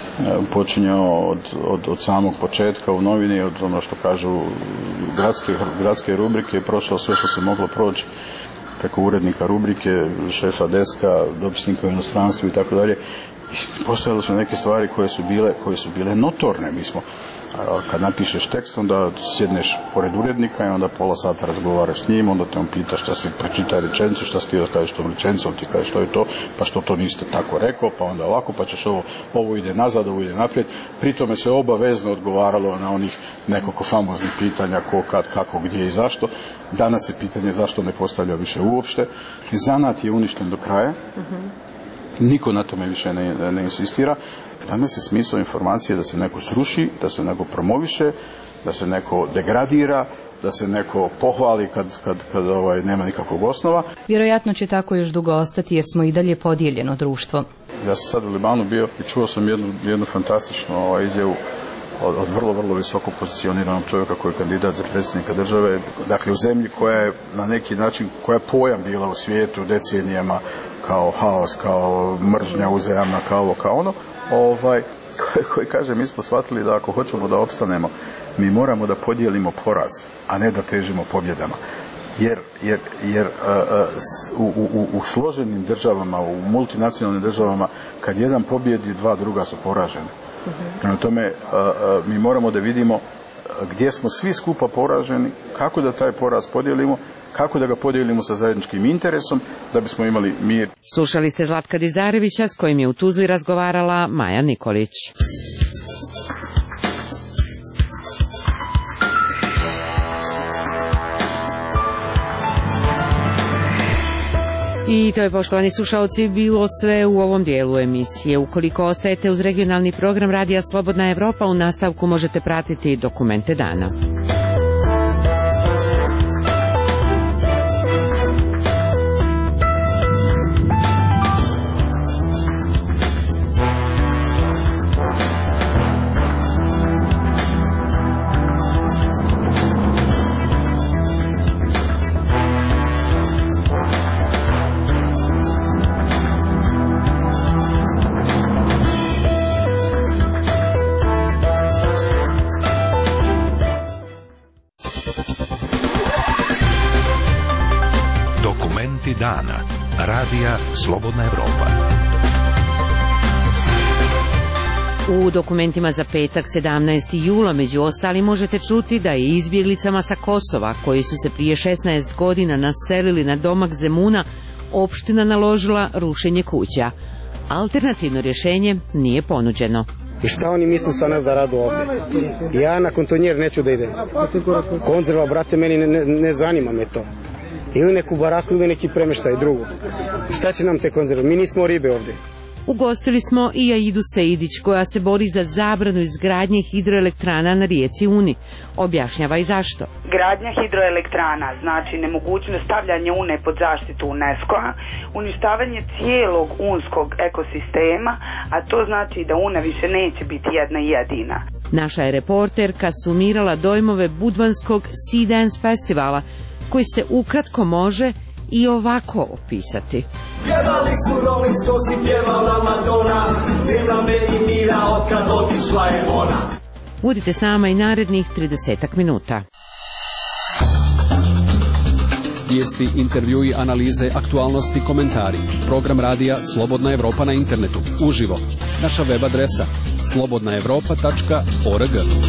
počinjao od, od, od samog početka u novini, od ono što kažu gradske, gradske rubrike, prošao sve što se moglo proći preko urednika rubrike, šefa deska, dopisnika u inostranstvu i tako dalje. Postojale su neke stvari koje su bile, koje su bile notorne. Mi smo, kad napišeš tekst, onda sjedneš pored urednika i onda pola sata razgovaraš s njim, onda te on pita šta si pročitaj rečenicu, šta si ti da kažeš tom rečenicom, ti kažeš što je to, pa što to niste tako rekao, pa onda ovako, pa ćeš ovo, ovo ide nazad, ovo ide naprijed. Pri tome se obavezno odgovaralo na onih nekoliko famoznih pitanja ko, kad, kako, gdje i zašto. Danas se pitanje zašto ne postavlja više uopšte. Zanat je uništen do kraja. Niko na tome više ne, ne insistira. Danas je smisao informacije da se neko sruši, da se neko promoviše, da se neko degradira, da se neko pohvali kad, kad, kad ovaj, nema nikakvog osnova. Vjerojatno će tako još dugo ostati jer smo i dalje podijeljeno društvo. Ja sam sad u Libanu bio i čuo sam jednu, jednu fantastičnu ovaj, izjavu od, od vrlo, vrlo visoko pozicioniranog čovjeka koji je kandidat za predsjednika države. Dakle, u zemlji koja je na neki način, koja je pojam bila u svijetu decenijama kao haos, kao mržnja uzajamna, kao ovo, kao ono, ovaj, koji, koji kaže, mi smo shvatili da ako hoćemo da opstanemo, mi moramo da podijelimo poraz, a ne da težimo pobjedama. Jer, jer, jer uh, u, u, u složenim državama, u multinacionalnim državama, kad jedan pobjedi, dva druga su poražene. Prema tome, uh, uh, mi moramo da vidimo gdje smo svi skupa poraženi, kako da taj poraz podijelimo, kako da ga podijelimo sa zajedničkim interesom, da bismo imali mir. Slušali ste Zlatka Dizarevića s kojim je u Tuzli razgovarala Maja Nikolić. I to je, poštovani slušalci, bilo sve u ovom dijelu emisije. Ukoliko ostajete uz regionalni program Radija Slobodna Evropa, u nastavku možete pratiti Dokumente dana. Dokumenti dana. Radija Slobodna Evropa. U dokumentima za petak sedamnaesti jula među ostali možete čuti da je izbjeglicama sa Kosova, koji su se prije šesnaest godina naselili na domak Zemuna, opština naložila rušenje kuća. Alternativno rješenje nije ponuđeno. I šta oni misle sa nas da radu ovdje? Ja na kontonjer neću da idem. Konzerva, brate, meni ne, ne, ne zanima me to. Ili neku baraku ili neki premeštaj drugo. Šta će nam te konzerve? Mi nismo ribe ovdje. Ugostili smo i Aidu Sejdić, koja se bori za zabranu izgradnje hidroelektrana na rijeci Uni. Objašnjava i zašto. Gradnja hidroelektrana znači nemogućnost stavljanja Une pod zaštitu UNESCO-a, uništavanje cijelog unskog ekosistema, a to znači da Una više neće biti jedna i jedina. Naša je reporterka sumirala dojmove budvanskog Sea Dance festivala, koji se ukratko može i ovako opisati. Pjevali su Rolling Stones i pjevala Madonna, zemlja meni mira otkad otišla je ona. Budite s nama i narednih tridesetak minuta. Vijesti, intervjui, analize, aktualnosti, komentari. Program radija Slobodna Evropa na internetu. Uživo. Naša web adresa slobodna evropa tačka org.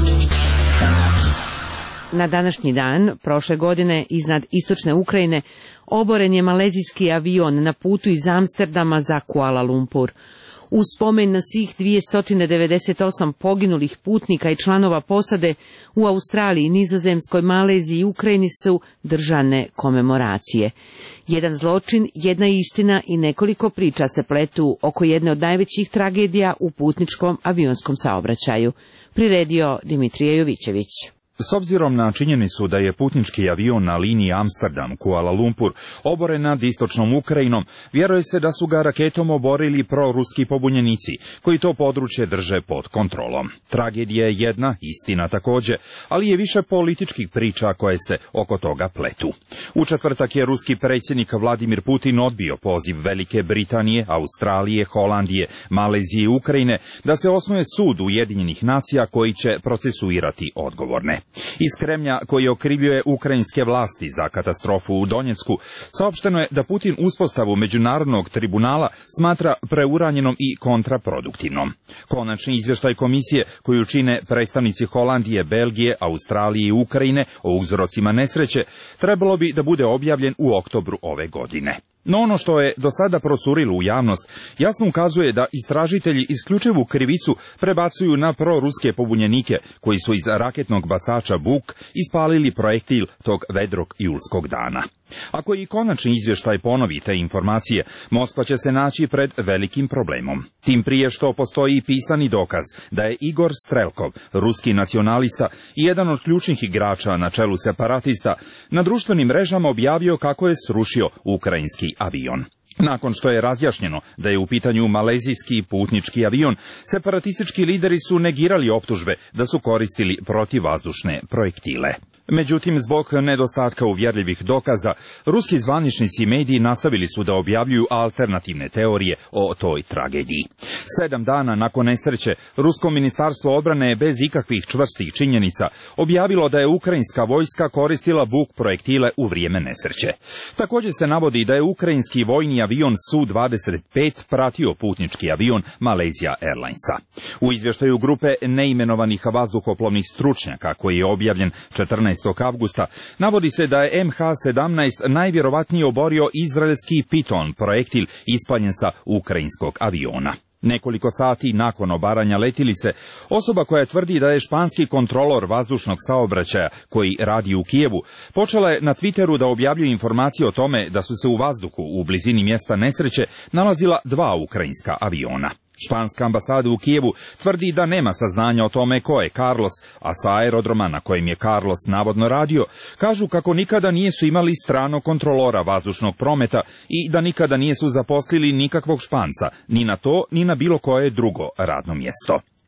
Na današnji dan, prošle godine, iznad istočne Ukrajine, oboren je malezijski avion na putu iz Amsterdama za Kuala Lumpur. U spomen na svih dvjesto devedeset osam poginulih putnika i članova posade u Australiji, Nizozemskoj, Maleziji i Ukrajini su držane komemoracije. Jedan zločin, jedna istina i nekoliko priča se pletu oko jedne od najvećih tragedija u putničkom avionskom saobraćaju. Priredio Dimitrije Jovićević. S obzirom na činjenicu da je putnički avion na liniji Amsterdam-Kuala Lumpur oboren nad istočnom Ukrajinom, vjeruje se da su ga raketom oborili proruski pobunjenici, koji to područje drže pod kontrolom. Tragedija je jedna, istina također, ali je više političkih priča koje se oko toga pletu. U četvrtak je ruski predsjednik Vladimir Putin odbio poziv Velike Britanije, Australije, Holandije, Malezije i Ukrajine da se osnuje sud Ujedinjenih nacija koji će procesuirati odgovorne. Iz Kremlja, koji okrivljuje ukrajinske vlasti za katastrofu u Donjecku, saopšteno je da Putin uspostavu međunarodnog tribunala smatra preuranjenom i kontraproduktivnom. Konačni izvještaj komisije, koju čine predstavnici Holandije, Belgije, Australije i Ukrajine o uzrocima nesreće, trebalo bi da bude objavljen u oktobru ove godine. No ono što je do sada procurilo u javnost jasno ukazuje da istražitelji isključivu krivicu prebacuju na proruske pobunjenike koji su iz raketnog bacača Buk ispalili projektil tog vedrog julskog dana. Ako i konačni izvještaj ponovi te informacije, Moskva će se naći pred velikim problemom. Tim prije što postoji pisani dokaz da je Igor Strelkov, ruski nacionalista i jedan od ključnih igrača na čelu separatista, na društvenim mrežama objavio kako je srušio ukrajinski avion. Nakon što je razjašnjeno da je u pitanju malezijski putnički avion, separatistički lideri su negirali optužbe da su koristili protivvazdušne projektile. Međutim, zbog nedostatka uvjerljivih dokaza, ruski zvaničnici i mediji nastavili su da objavljuju alternativne teorije o toj tragediji. Sedam dana nakon nesreće, rusko ministarstvo odbrane je bez ikakvih čvrstih činjenica objavilo da je ukrajinska vojska koristila Buk projektile u vrijeme nesreće. Također se navodi da je ukrajinski vojni avion S U dvadeset pet pratio putnički avion Malaysia Airlinesa. U izvještaju grupe neimenovanih vazduhoplovnih stručnjaka, koji je objavljen četrnaestog avgusta, navodi se da je M H sedamnaest najvjerovatnije oborio izraelski Piton projektil ispaljen sa ukrajinskog aviona. Nekoliko sati nakon obaranja letilice, osoba koja tvrdi da je španski kontrolor vazdušnog saobraćaja koji radi u Kijevu, počela je na Twitteru da objavljuje informacije o tome da su se u vazduhu u blizini mjesta nesreće nalazila dva ukrajinska aviona. Španska ambasada u Kijevu tvrdi da nema saznanja o tome ko je Carlos, a sa aerodroma na kojem je Carlos navodno radio, kažu kako nikada nijesu imali stranog kontrolora vazdušnog prometa i da nikada nijesu zaposlili nikakvog Španca, ni na to, ni na bilo koje drugo radno mjesto.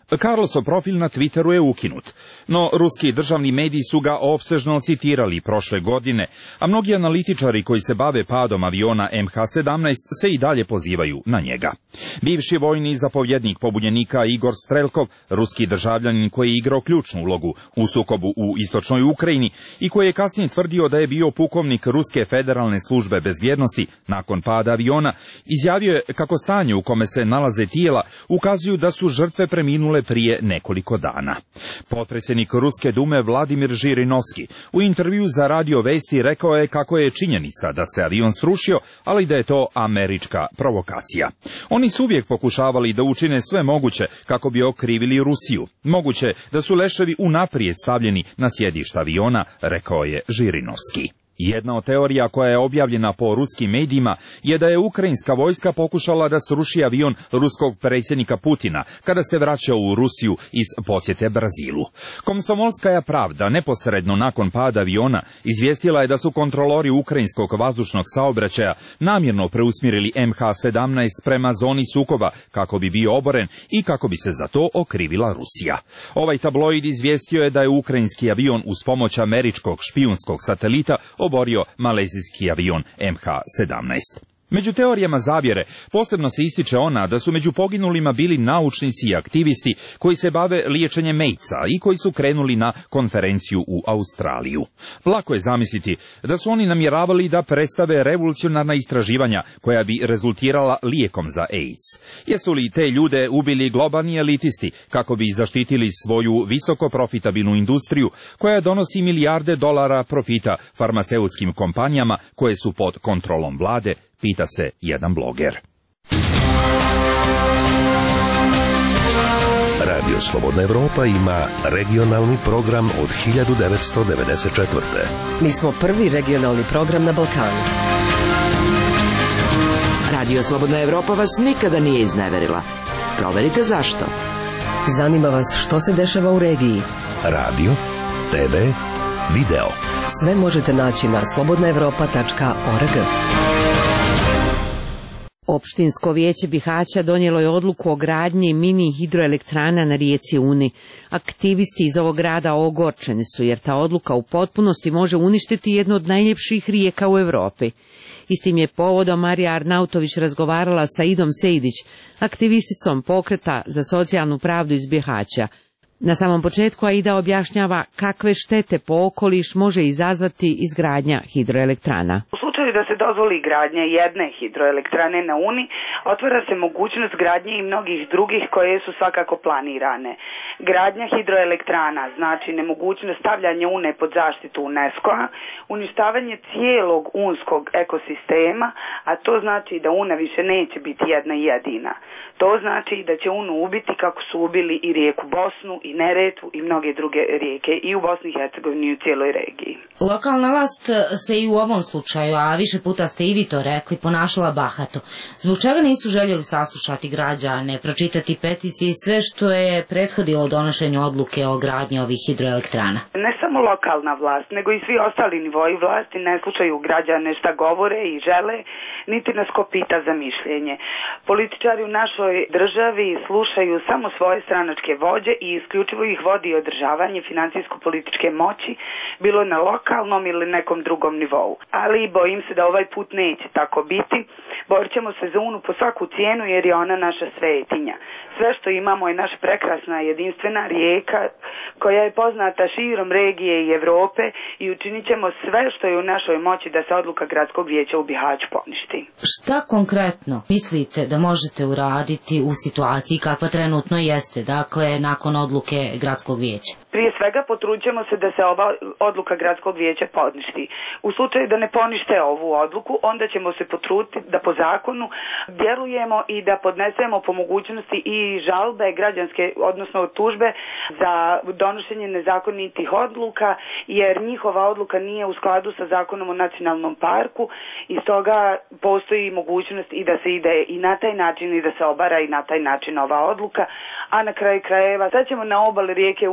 Carlosov profil na Twitteru je ukinut, no ruski državni mediji su ga opsežno citirali prošle godine, a mnogi analitičari koji se bave padom aviona M H sedamnaest se i dalje pozivaju na njega. Bivši vojni zapovjednik pobunjenika Igor Strelkov, ruski državljanin koji je igrao ključnu ulogu u sukobu u istočnoj Ukrajini i koji je kasnije tvrdio da je bio pukovnik Ruske federalne službe bezbjednosti nakon pada aviona, izjavio je kako stanje u kome se nalaze tijela ukazuju da su žrtve preminule prije nekoliko dana. Potpredsjednik Ruske dume Vladimir Žirinovski u intervju za Radio Vesti rekao je kako je činjenica da se avion srušio, ali da je to američka provokacija. Oni su uvijek pokušavali da učine sve moguće kako bi okrivili Rusiju. Moguće da su leševi unaprijed stavljeni na sjedišta aviona, rekao je Žirinovski. Jedna od teorija koja je objavljena po ruskim medijima je da je ukrajinska vojska pokušala da sruši avion ruskog predsjednika Putina kada se vraćao u Rusiju iz posjete Brazilu. Komsomolskaja pravda neposredno nakon pada aviona izvijestila je da su kontrolori ukrajinskog vazdušnog saobraćaja namjerno preusmjerili M H sedamnaest prema zoni sukoba kako bi bio oboren i kako bi se za to okrivila Rusija. Ovaj tabloid izvijestio je da je ukrajinski avion uz pomoć američkog špijunskog satelita oborio malezijski avion M H sedamnaest. Među teorijama zavjere posebno se ističe ona da su među poginulima bili naučnici i aktivisti koji se bave liječenjem AIDS-a i koji su krenuli na konferenciju u Australiju. Lako je zamisliti da su oni namjeravali da predstave revolucionarna istraživanja koja bi rezultirala lijekom za AIDS. Jesu li te ljude ubili globalni elitisti kako bi zaštitili svoju visoko profitabilnu industriju koja donosi milijarde dolara profita farmaceutskim kompanijama koje su pod kontrolom vlade, pita se jedan bloger. Radio Slobodna Evropa ima regionalni program od hiljadu devetsto devedeset četvrte. Mi smo prvi regionalni program na Balkanu. Radio Slobodna Evropa vas nikada nije izneverila. Proverite zašto. Zanima vas što se dešava u regiji. Radio, te ve, video. Sve možete naći na slobodna evropa tačka org. Opštinsko vijeće Bihaća donijelo je odluku o gradnji mini hidroelektrana na rijeci Uni. Aktivisti iz ovog grada ogorčeni su jer ta odluka u potpunosti može uništiti jednu od najljepših rijeka u Europi. Istim je povodom Marija Arnautović razgovarala sa Idom Sejdić, aktivisticom pokreta za socijalnu pravdu iz Bihaća. Na samom početku Aida objašnjava kakve štete po okoliš može izazvati izgradnja hidroelektrana. Da se dozvoli gradnja jedne hidroelektrane na Uni, otvara se mogućnost gradnje i mnogih drugih koje su svakako planirane. Gradnja hidroelektrana znači nemogućnost stavljanja Une pod zaštitu UNESCO-a, uništavanje cijelog unskog ekosistema, a to znači da Una više neće biti jedna jedina. To znači da će Unu ubiti kako su ubili i rijeku Bosnu i Neretvu i mnoge druge rijeke i u Bosni i Hercegovini i u cijeloj regiji. Lokalna vlast se i u ovom slučaju, a više puta ste i vi to rekli, ponašala bahato. Zbog čega nisu željeli saslušati građane, pročitati peticije i sve što je prethodilo donošenju odluke o gradnji ovih hidroelektrana? Ne samo lokalna vlast, nego i svi ostali nivoji vlasti ne slušaju građane šta govore i žele, niti nas ko pita za mišljenje. Političari u našoj državi slušaju samo svoje stranačke vođe i isključivo ih vodi održavanje financijsko-političke moći, bilo na lokalnom ili nekom drugom nivou. Ali bojim se da ovaj put neće tako biti. Borit ćemo se za Unu po svaku cijenu jer je ona naša svetinja. Sve što imamo je naša prekrasna jedinstvena rijeka koja je poznata širom regije i Europe i učinit ćemo sve što je u našoj moći da se odluka gradskog vijeća u Bihaću poništi. Šta konkretno mislite da možete uraditi u situaciji kakva trenutno jeste, dakle nakon odluke gradskog vijeća? Prije svega potrudit ćemo se da se ova odluka gradskog vijeća poništi. U slučaju da ne ponište ovu odluku, onda ćemo se potruditi da po zakonu djelujemo i da podnesemo po mogućnosti i žalbe građanske, odnosno tužbe za donošenje nezakonitih odluka, jer njihova odluka nije u skladu sa zakonom o nacionalnom parku i stoga postoji mogućnost i da se ide i na taj način i da se obara i na taj način ova odluka, a na kraju krajeva sad ćemo na obali rijeke Une, iako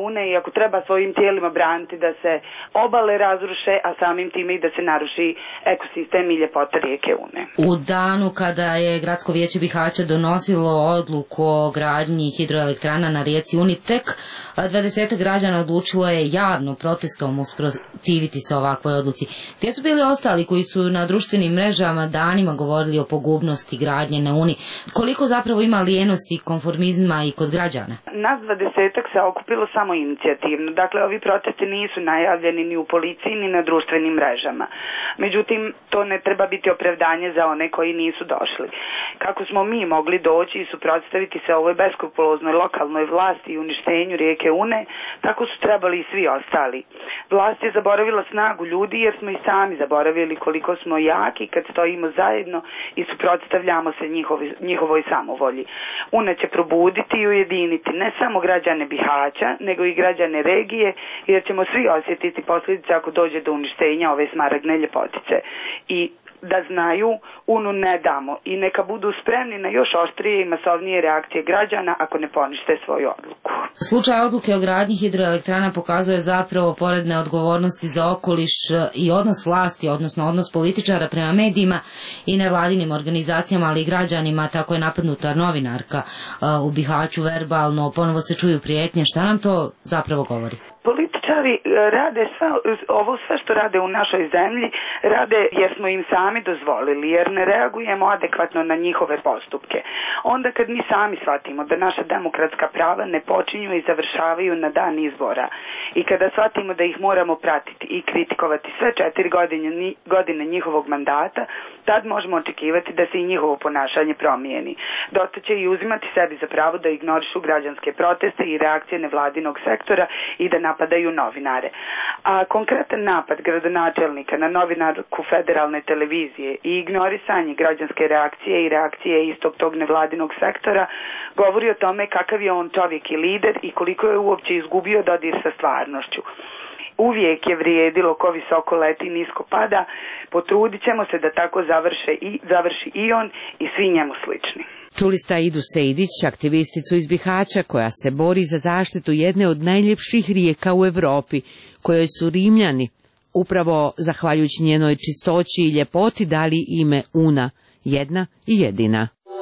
ako treba svojim tijelima braniti da se obale razruše, a samim time i da se naruši ekosistem i ljepota rijeke Une. U danu kada je Gradsko vijeće Bihaća donosilo odluku o gradnji hidroelektrana na rijeci Uni, tek dvadeset građana odlučilo je javno protestom usprotiviti se ovakvoj odluci. Gdje su bili ostali koji su na društvenim mrežama danima govorili o pogubnosti gradnje na Uni? Koliko zapravo ima lijenosti i konformizma i kod građana? Nas dvadesetak se okupilo samo inicijativno. Dakle, ovi protesti nisu najavljeni ni u policiji ni na društvenim mrežama. Međutim, to ne treba biti opravdanje za one koji nisu došli. Kako smo mi mogli doći i suprotstaviti se ovoj beskrupuloznoj lokalnoj vlasti i uništenju rijeke Une, tako su trebali i svi ostali. Vlast je zaboravila snagu ljudi jer smo i sami zaboravili koliko smo jaki kad stojimo zajedno i suprotstavljamo se njihovi, njihovoj samovolji. Una će probuditi i ujediniti ne samo građane Bihaća, nego i građane regije, jer ćemo svi osjetiti posljedice ako dođe do uništenja ove smaragdne ljepotice. I da znaju, Unu ne damo i neka budu spremni na još oštrije i masovnije reakcije građana ako ne ponište svoju odluku. Slučaj odluke o gradnji hidroelektrana pokazuje zapravo pored neodgovornosti za okoliš i odnos vlasti, odnosno odnos političara prema medijima i nevladinim organizacijama, ali i građanima. Tako je napadnuta novinarka u Bihaću verbalno, ponovo se čuju prijetnje. Šta nam to zapravo govori? Političari rade sve, ovo sve što rade u našoj zemlji, rade jer smo im sami dozvolili, jer ne reagujemo adekvatno na njihove postupke. Onda kad mi sami shvatimo da naša demokratska prava ne počinju i završavaju na dan izbora i kada shvatimo da ih moramo pratiti i kritikovati sve četiri godine, godine njihovog mandata, tad možemo očekivati da se i njihovo ponašanje promijeni. Dosta će i uzimati sebi za pravo da ignorišu građanske proteste i reakcije nevladinog sektora i da napadaju novinare. A konkretan napad gradonačelnika na novinarku federalne televizije i ignorisanje građanske reakcije i reakcije istog tog nevladinog sektora govori o tome kakav je on čovjek i lider i koliko je uopće izgubio dodir sa stvarnošću. Uvijek je vrijedilo ko visoko leti nisko pada, potrudit ćemo se da tako završe i, završi i on i svi njemu slični. Čuli ste Aidu Sejdić, aktivisticu iz Bihaća koja se bori za zaštitu jedne od najljepših rijeka u Europi, kojoj su Rimljani, upravo zahvaljujući njenoj čistoći i ljepoti, dali ime Una, jedna i jedina.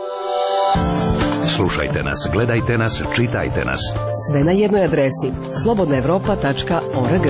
Slušajte nas, gledajte nas, čitajte nas. Sve na jednoj adresi slobodna evropa tačka org.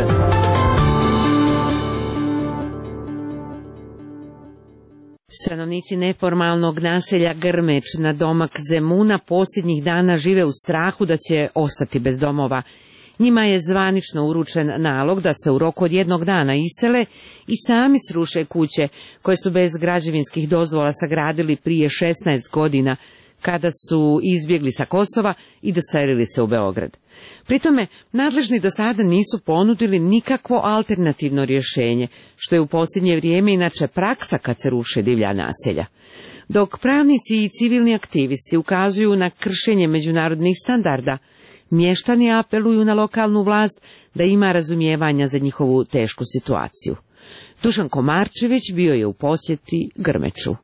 Stanovnici neformalnog naselja Grmeč na domak Zemuna posljednjih dana žive u strahu da će ostati bez domova. Njima je zvanično uručen nalog da se u roku od jednog dana isele i sami sruše kuće koje su bez građevinskih dozvola sagradili prije šesnaest godina, kada su izbjegli sa Kosova i doselili se u Beograd. Pritome, nadležni do sada nisu ponudili nikakvo alternativno rješenje, što je u posljednje vrijeme inače praksa kad se ruše divlja naselja. Dok pravnici i civilni aktivisti ukazuju na kršenje međunarodnih standarda, mještani apeluju na lokalnu vlast da ima razumijevanja za njihovu tešku situaciju. Dušan Komarčević bio je u posjeti Grmeču.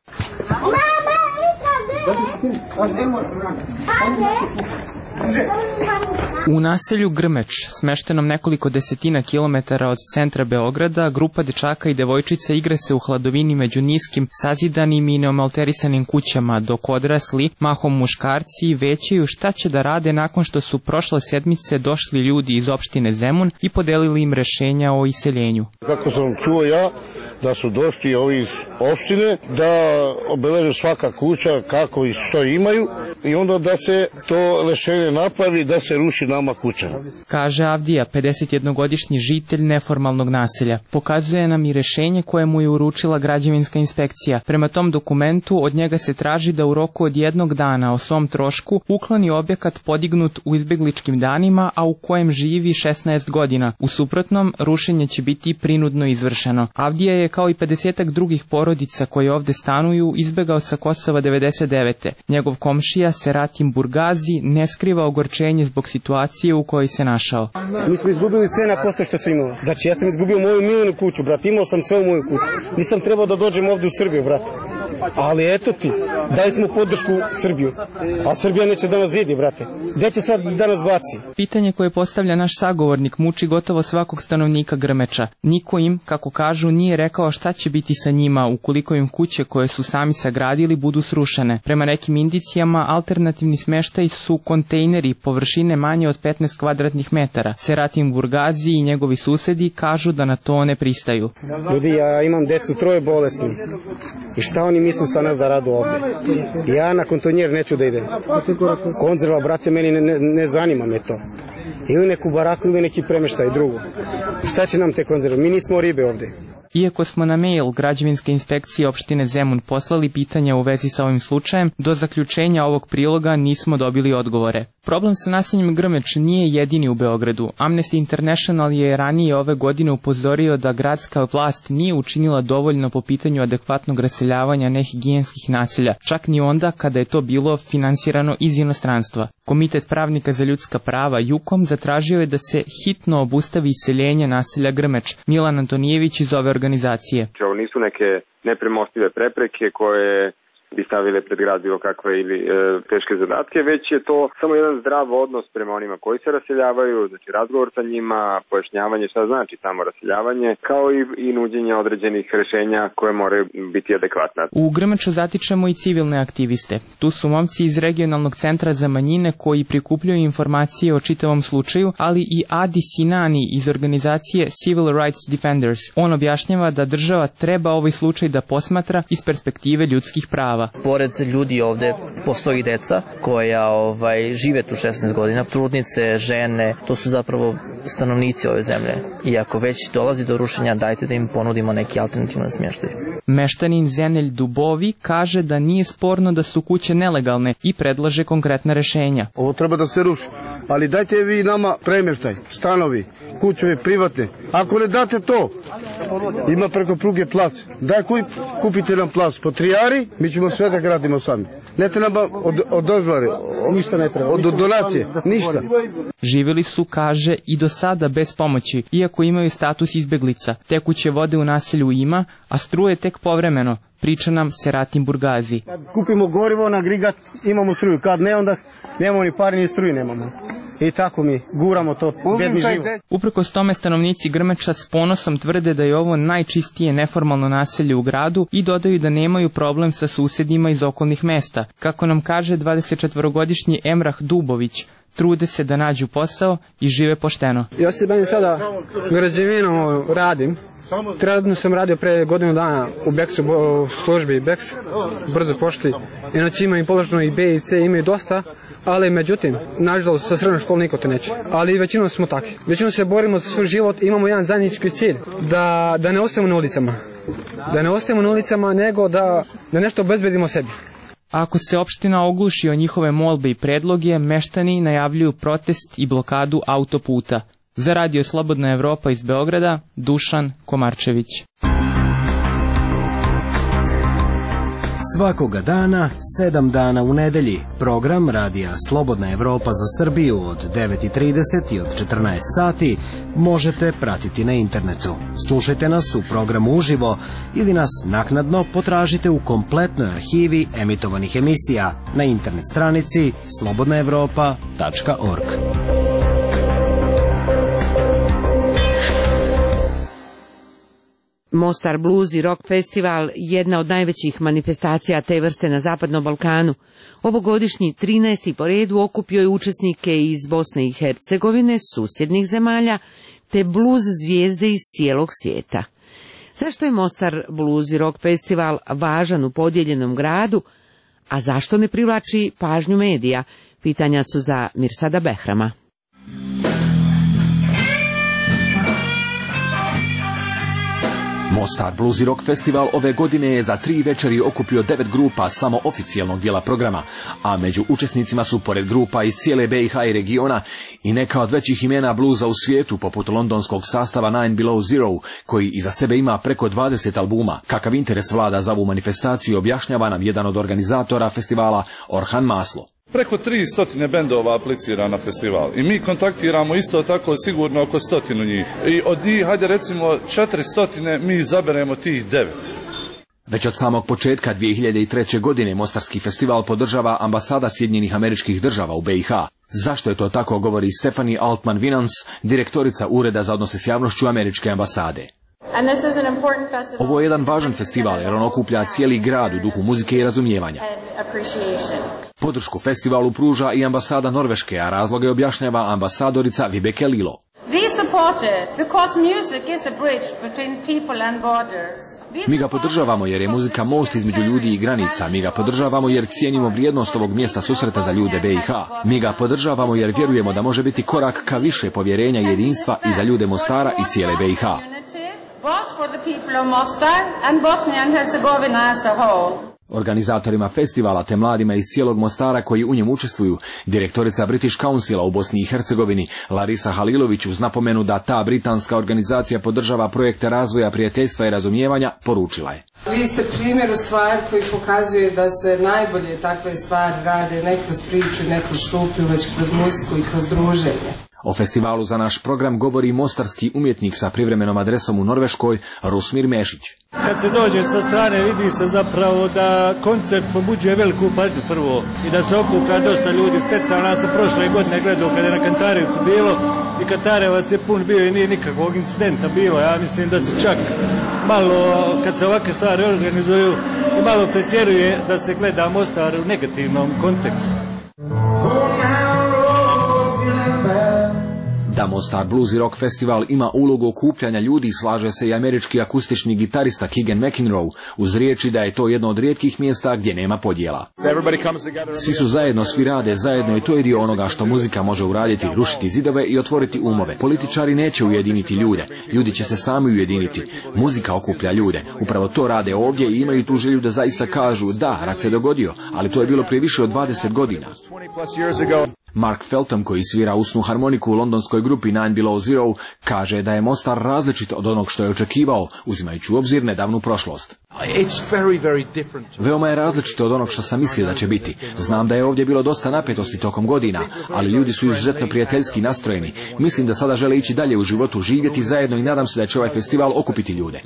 U naselju Grmeč, smeštenom nekoliko desetina kilometara od centra Beograda, grupa dečaka i devojčica igra se u hladovini među niskim, sazidanim i neomalterisanim kućama, dok odrasli, mahom muškarci, većaju šta će da rade nakon što su prošle sedmice došli ljudi iz opštine Zemun i podelili im rešenja o iseljenju. Kako sam čuo ja, da su došli ovi iz opštine, da obeleže svaka kuća kako i što imaju i onda da se to rešenje napravi, da se ruši nama kuća. Kaže Avdija, pedesetjednogodišnji žitelj neformalnog naselja. Pokazuje nam i rešenje koje mu je uručila građevinska inspekcija. Prema tom dokumentu od njega se traži da u roku od jednog dana o svom trošku ukloni objekat podignut u izbegličkim danima, a u kojem živi šesnaest godina. U suprotnom, rušenje će biti prinudno izvršeno. Avdija je kao i pedesetak drugih porodica koje ovde stanuju izbegao sa Kosova devedeset devete. Njegov komšija Seratim Burgazi ne skriva ogorčenje zbog situacije u kojoj se našao. Mi smo izgubili sve na posle što sam imao. Znači ja sam izgubio moju miljenu kuću, brat, imao sam sve u moju kuću. Nisam trebao da dođem ovde u Srbiju, brat. Ali eto ti, dali smo podršku Srbiju, a Srbija neće da nas vidi, brate. Gde će sad da nas baci? Pitanje koje postavlja naš sagovornik muči gotovo svakog stanovnika Grmeča. Niko im, kako kažu, nije rekao šta će biti sa njima ukoliko im kuće koje su sami sagradili budu srušene. Prema nekim indicijama, alternativni smeštaj su kontejneri površine manje od petnaest kvadratnih metara. Seratim Burgazi i njegovi susedi kažu da na to ne pristaju. Ljudi, ja imam decu troje bolesni. I šta oni misle sa nas da radu ovde? Ja na kontonjer neću da idem. Konzerva, brate, meni ne, ne, ne zanima me to. Ili neku baraku ili neki premeštaj drugo. Šta će nam te konzerve? Mi nismo ribe ovde. Iako smo na mail građevinske inspekcije opštine Zemun poslali pitanja u vezi sa ovim slučajem, do zaključenja ovog priloga nismo dobili odgovore. Problem sa naseljem Grmeč nije jedini u Beogradu. Amnesty International je ranije ove godine upozorio da gradska vlast nije učinila dovoljno po pitanju adekvatnog raseljavanja nehigijenskih naselja, čak ni onda kada je to bilo finansirano iz inostranstva. Komitet pravnika za ljudska prava Jukom zatražio je da se hitno obustavi iseljenje naselja Grmeč. Milan Antonijević iz ove organizacije. Ovo nisu neke nepremostive prepreke koje bi stavile pred grad bilo kakve ili e, teške zadatke, već je to samo jedan zdrav odnos prema onima koji se raseljavaju, znači razgovor sa njima, pojašnjavanje šta znači samo raseljavanje, kao i, i nuđenje određenih rešenja koje moraju biti adekvatna. U Grmeču zatičemo i civilne aktiviste. Tu su momci iz regionalnog centra za manjine koji prikupljaju informacije o čitavom slučaju, ali i Adi Sinani iz organizacije Civil Rights Defenders. On objašnjava da država treba ovaj slučaj da posmatra iz perspektive ljudskih prava. Pored ljudi ovde postoji deca koja ovaj, žive tu šesnaest godina, trudnice, žene, to su zapravo stanovnici ove zemlje. I ako već dolazi do rušenja, dajte da im ponudimo neki alternativan smještaj. Meštanin Zenelj Dubovi kaže da nije sporno da su kuće nelegalne i predlaže konkretna rešenja. Ovo treba da se ruši, ali dajte vi nama premještaj, stanovi, kućove privatne. Ako ne date to, ima preko pruge plac. Daj kupite nam plac po Trijari, mi ćemo sve da gradimo sami. Ne treba nam od, od dozvore, ništa ne treba, od donacije, ništa. Živjeli su, kaže, i do sada bez pomoći, iako imaju status izbeglica. Tekuće vode u naselju ima, a struje tek povremeno, priča nam Seratim Burgazi. Kad kupimo gorivo na agregat, imamo struju, kad ne, onda nemamo ni pare ni struju nemamo. I tako mi guramo to, bedni život. Uprkos tome stanovnici Grmeča s ponosom tvrde da je ovo najčistije neformalno naselje u gradu i dodaju da nemaju problem sa susedima iz okolnih mesta. Kako nam kaže dvadesetčetvorogodišnji Emrah Dubović, trude se da nađu posao i žive pošteno. Ja se bavim sada građevinom, radim. Trenutno sam radio pre godinu dana u Beksu, u službi Beks, brzo pošti. Inače ima i položeno i B i C, ima i dosta, ali međutim, nažalost sa srednjom školom niko to neće. Ali većinom smo takvi. Većinom se borimo za svoj život, imamo jedan zajednički cilj, da, da ne ostajemo na ulicama. Da ne ostajemo na ulicama, nego da, da nešto obezbedimo sebi. Ako se opština ogluši o njihove molbe i predloge, meštani najavljuju protest i blokadu autoputa. Za radio Slobodna Evropa iz Beograda, Dušan Komarčević. Svakoga dana, sedam dana u nedelji, program radija Slobodna Evropa za Srbiju od devet i trideset i od četrnaest sati možete pratiti na internetu. Slušajte nas u programu uživo ili nas naknadno potražite u kompletnoj arhivi emitovanih emisija na internet stranici slobodna evropa tačka org. Mostar Blues i Rock Festival jedna od najvećih manifestacija te vrste na Zapadnom Balkanu. Ovogodišnji trinaesti po redu okupio je učesnike iz Bosne i Hercegovine, susjednih zemalja, te blues zvijezde iz cijelog svijeta. Zašto je Mostar Blues i Rock Festival važan u podijeljenom gradu, a zašto ne privlači pažnju medija? Pitanja su za Mirsada Behrama. Mostar Blues i Rock Festival ove godine je za tri večeri okupio devet grupa samo oficijalnog dijela programa, a među učesnicima su pored grupa iz cijele B i H i regiona i neka od većih imena bluza u svijetu, poput londonskog sastava Nine Below Zero, koji iza sebe ima preko dvadeset albuma. Kakav interes vlada za ovu manifestaciju objašnjava nam jedan od organizatora festivala, Orhan Maslo. Preko tri stotine bendova aplicira na festival i mi kontaktiramo isto tako sigurno oko stotinu njih. I od njih, hajde recimo četiri stotine, mi izaberemo tih devet. Već od samog početka dvije hiljade treće. godine Mostarski festival podržava ambasada Sjedinjenih Američkih Država u B i H. Zašto je to tako, govori Stephanie Altman-Winans, direktorica Ureda za odnose s javnošću Američke ambasade. Ovo je jedan važan festival jer on okuplja cijeli grad u duhu muzike i razumijevanja. Podršku festivalu pruža i ambasada Norveške, a razloge objašnjava ambasadorica Vibeke Lilo. Mi ga podržavamo jer je muzika most između ljudi i granica. Mi ga podržavamo jer cijenimo vrijednost ovog mjesta susreta za ljude B i H. Mi ga podržavamo jer vjerujemo da može biti korak ka više povjerenja i jedinstva i za ljude Mostara i cijele B i H. Organizatorima festivala te mladima iz cijelog Mostara koji u njemu učestvuju, direktorica British Councila u Bosni i Hercegovini Larisa Halilović uz napomenu da ta britanska organizacija podržava projekte razvoja prijateljstva i razumijevanja, poručila je. Vi ste primjer u stvari koji pokazuje da se najbolje takve stvari rade ne kroz priču, ne kroz šuplju, već kroz muziku i kroz druženje. O festivalu za naš program govori mostarski umjetnik sa privremenom adresom u Norveškoj, Rusmir Mešić. Kad se dođe sa strane vidi se zapravo da koncert pobuđuje veliku pažnju prvo i da se okuplja dosta ljudi stecao. Ja sam prošle godine gledao kada je na Kantarevcu bilo i Kantarevac je pun bio i nije nikakvog incidenta bilo. Ja mislim da se čak malo, kad se ovakve stvari organizuju, i malo pretjeruje da se gleda Mostar u negativnom kontekstu. Da Mostar Blues i Rock Festival ima ulogu okupljanja ljudi slaže se i američki akustični gitarista Keegan McEnroe uz riječi da je to jedno od rijetkih mjesta gdje nema podjela. Svi su zajedno, svi rade zajedno i to je dio onoga što muzika može uraditi, rušiti zidove i otvoriti umove. Političari neće ujediniti ljude, ljudi će se sami ujediniti. Muzika okuplja ljude, upravo to rade ovdje i imaju tu želju da zaista kažu da, rat se dogodio, ali to je bilo prije više od dvadeset godina. Mark Felton, koji svira usnu harmoniku u londonskoj grupi Nine Below Zero, kaže da je Mostar različit od onog što je očekivao, uzimajući u obzir nedavnu prošlost. Veoma je različito od onog što sam mislio da će biti. Znam da je ovdje bilo dosta napetosti tokom godina, ali ljudi su izuzetno prijateljski nastrojeni. Mislim da sada žele ići dalje u životu, živjeti zajedno i nadam se da će ovaj festival okupiti ljude.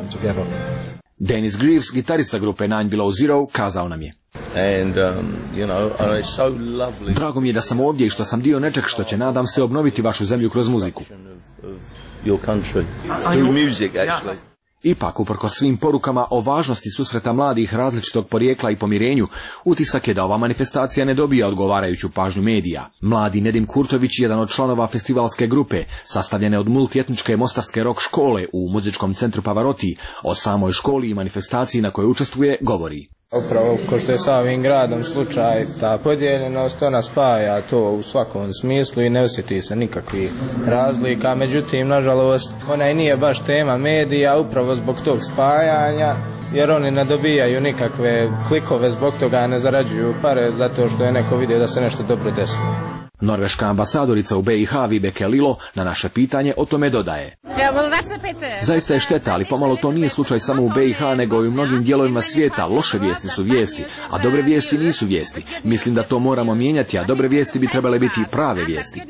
Dennis Greaves, gitarista grupe Nine Below Zero, kazao nam je. And, um, you know, it's so lovely. Drago mi je da sam ovdje i što sam dio nečeg što će, nadam se, obnoviti vašu zemlju kroz muziku. Your country. Through music, actually. Ipak, uprkos svim porukama o važnosti susreta mladih različitog porijekla i pomirenju, utisak je da ova manifestacija ne dobija odgovarajuću pažnju medija. Mladi Nedim Kurtović, jedan od članova festivalske grupe, sastavljene od multietničke mostarske rock škole u muzičkom centru Pavarotti, o samoj školi i manifestaciji na kojoj učestvuje, govori. Upravo, ko što je sa ovim gradom slučaj, ta podijeljenost, ona spaja to u svakom smislu i ne osjeti se nikakvih razlika, međutim, nažalost, ona i nije baš tema medija, upravo zbog tog spajanja, jer oni ne dobijaju nikakve klikove, zbog toga ne zarađuju pare, zato što je neko vidio da se nešto dobro desilo. Norveška ambasadorica u B i H Vibeke Lilo na naše pitanje o tome dodaje. Zaista je šteta, ali pomalo to nije slučaj samo u B i H, nego i u mnogim dijelovima svijeta. Loše vijesti su vijesti, a dobre vijesti nisu vijesti. Mislim da to moramo mijenjati, a dobre vijesti bi trebale biti prave vijesti.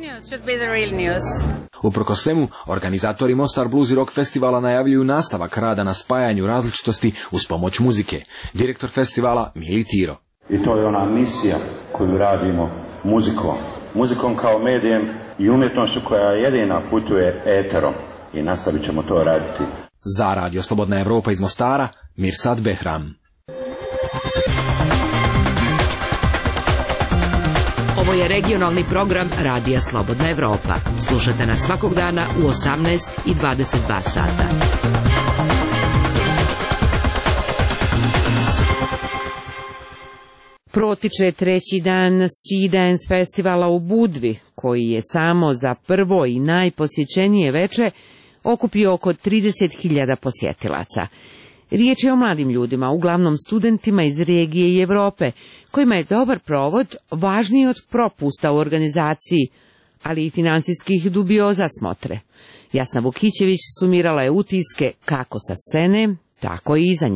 Uprkos svemu, organizatori Mostar Blues i Rock Festivala najavljuju nastavak rada na spajanju različitosti uz pomoć muzike. Direktor festivala Mili Tiro. I to je ona misija koju radimo muzikom. Muzikom kao medijem i umjetnošću koja jedina putuje eterom i nastavit ćemo to raditi. Za Radio Slobodna Evropa iz Mostara, Mirsad Behram. Ovo je regionalni program Radija Slobodna Evropa. Slušajte nas svakog dana u osamnaest i dvadeset dva sata. Protiče treći dan Sea Dance festivala u Budvi, koji je samo za prvo i najposjećenije veče okupio oko trideset hiljada posjetilaca. Riječ je o mladim ljudima, uglavnom studentima iz regije i Evrope, kojima je dobar provod važniji od propusta u organizaciji, ali i finansijskih dubioza smotre. Jasna Vukićević sumirala je utiske kako sa scene, tako i iza nje.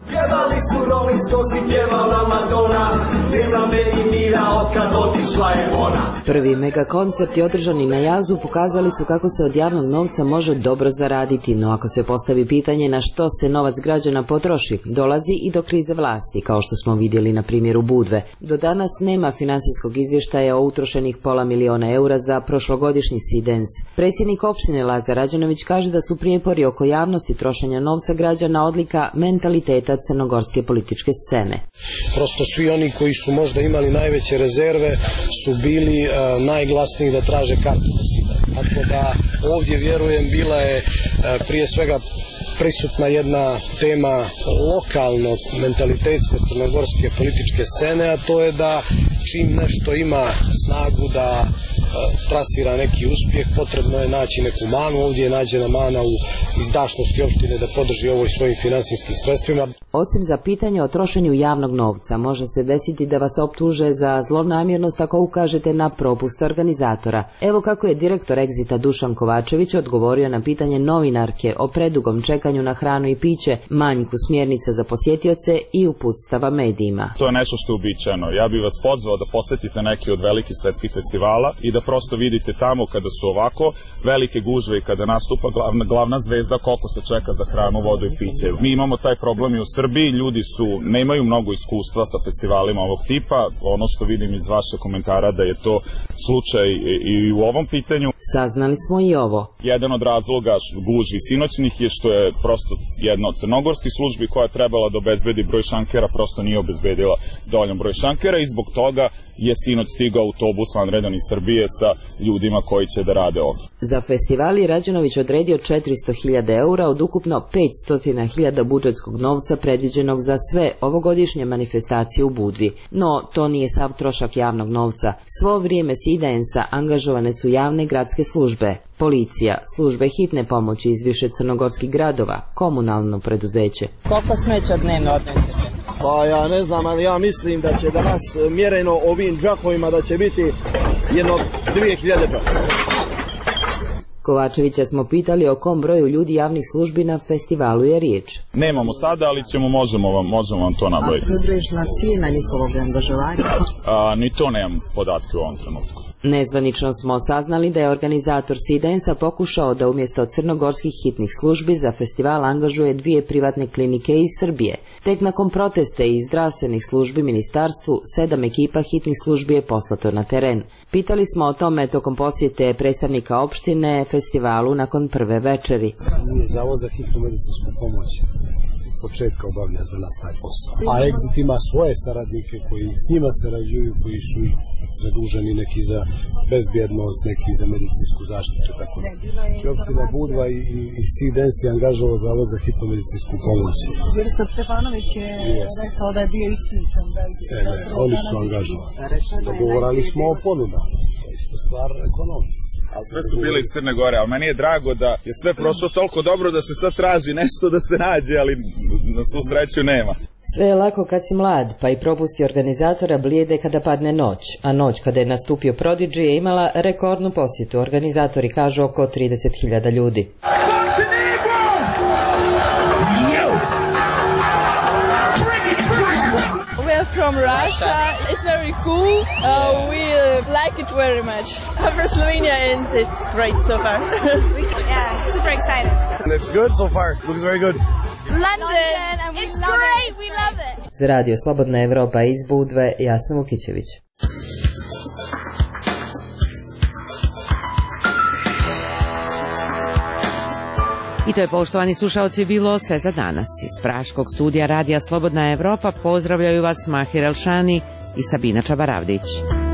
Pjevali su Rolling Stones i pjevala Madonna, nema meni mira otkad otišla je ona. Prvi megakoncerti održani na Jazu pokazali su kako se od javnog novca može dobro zaraditi, no ako se postavi pitanje na što se novac građana potroši, dolazi i do krize vlasti, kao što smo vidjeli na primjeru Budve. Do danas nema finansijskog izvještaja o utrošenih pola miliona eura za prošlogodišnji Sea Dance. Predsjednik opštine Lazar Rađanović kaže da su prijepori oko javnosti trošenja novca građana odlika mentaliteta crnogorske političke scene. Prosto svi oni koji su možda imali najveće rezerve su bili uh, najglasniji da traže kartu. Tako da ovdje, vjerujem, bila je uh, prije svega prisutna jedna tema lokalno mentalitetsko crnogorske političke scene, a to je da čim nešto ima snagu da uh, trasira neki uspjeh, potrebno je naći neku manu. Ovdje je nađena mana u izdašnosti opštine da podrži ovo i svojim finansijskim sredstvima. Osim za pitanje o trošenju javnog novca, može se desiti da vas optuže za zlonamjernost ako ukažete na propust organizatora. Evo kako je direktor Exita Dušan Kovačević odgovorio na pitanje novinarke o predugom čekanju na hranu i piće, manjku smjernica za posjetioce i uputstava medijima. To je nešto što je uobičajeno. Ja bih vas pozvao da posjetite neki od velikih svetskih festivala i da prosto vidite tamo kada su ovako velike gužve i kada nastupa glavna, glavna zvezda koliko se čeka za hranu, vodu i piće. Mi imamo taj problem i u Srbiji, ljudi su, nemaju mnogo iskustva sa festivalima ovog tipa, ono što vidim iz vaše komentara da je to slučaj i u ovom pitanju. Saznali smo i ovo. Jedan od razloga gužvi sinoćnih je što je prosto jedna od crnogorskih službi koja je trebala da obezbedi broj šankera, prosto nije obezbedila dovoljan broj šankera i zbog toga je sinoć stigao autobus vanredan iz Srbije sa ljudima koji će da rade ovdje. Za festival je Rađanović odredio četiristo hiljada eura od ukupno petsto hiljada budžetskog novca predviđenog za sve ovogodišnje manifestacije u Budvi. No, to nije sav trošak javnog novca. Svo vrijeme Sea Dance-a angažovane su javne gradske službe, policija, službe hitne pomoći iz više crnogorskih gradova, komunalno preduzeće. Koliko smeća dnevno odnesete? Pa ja ne znam, ali ja mislim da će danas mjereno ovim džakovima da će biti jedno dvije hiljade džakova. Kovačevića smo pitali o kom broju ljudi javnih službi na festivalu je riječ. Nemamo sada, ali ćemo, možemo vam, možemo vam to nabaviti. A približna cijena njihovog angažovanja? A, ni to nemam podatke u ovom trenutku. Nezvanično smo saznali da je organizator Sea Dance-a pokušao da umjesto crnogorskih hitnih službi za festival angažuje dvije privatne klinike iz Srbije. Tek nakon proteste iz zdravstvenih službi ministarstvu, sedam ekipa hitnih službi je poslato na teren. Pitali smo o tome tokom posjete predstavnika opštine festivalu nakon prve večeri. Nije zavod za hitnu medicinsku pomoć početka obavlja za nas taj posao. A Exit ima svoje saradnike koji s njima sarađuju, koji su zaduženi neki za bezbjednost, neki za medicinsku zaštitu, tako da. Znači, opština Budva i, i, i Sea Dance je angažovao zavod za hitnu medicinsku pomoć. Direktor Stefanović je rekao da je bio isključen. Ne, ne, oni su angažovani. Dogovorali smo o ponudama. To je isto stvar ekonomije. Ali sve su bili iz Crne Gore, ali meni je drago da je sve prošlo toliko dobro da se sad traži nešto da se nađe, ali na svu sreću nema. Sve je lako kad si mlad, pa i propusti organizatora blijede kada padne noć, a noć kada je nastupio Prodigy je imala rekordnu posjetu. Organizatori kažu oko trideset hiljada ljudi. We're from Russia. It's very cool. Uh, we uh, like it very much. I'm from Slovenia and it's great so far. we, yeah, super excited. It's good so far. Looks very good. London. London and we it's love great. It. We love it. Za radio Slobodna Evropa iz Budve, Jasna Vukićević. I to je, poštovani slušaoci, bilo sve za danas. Iz praškog studija radija Slobodna Evropa pozdravljaju vas Mahir Elšani i Sabina Čabaravdić.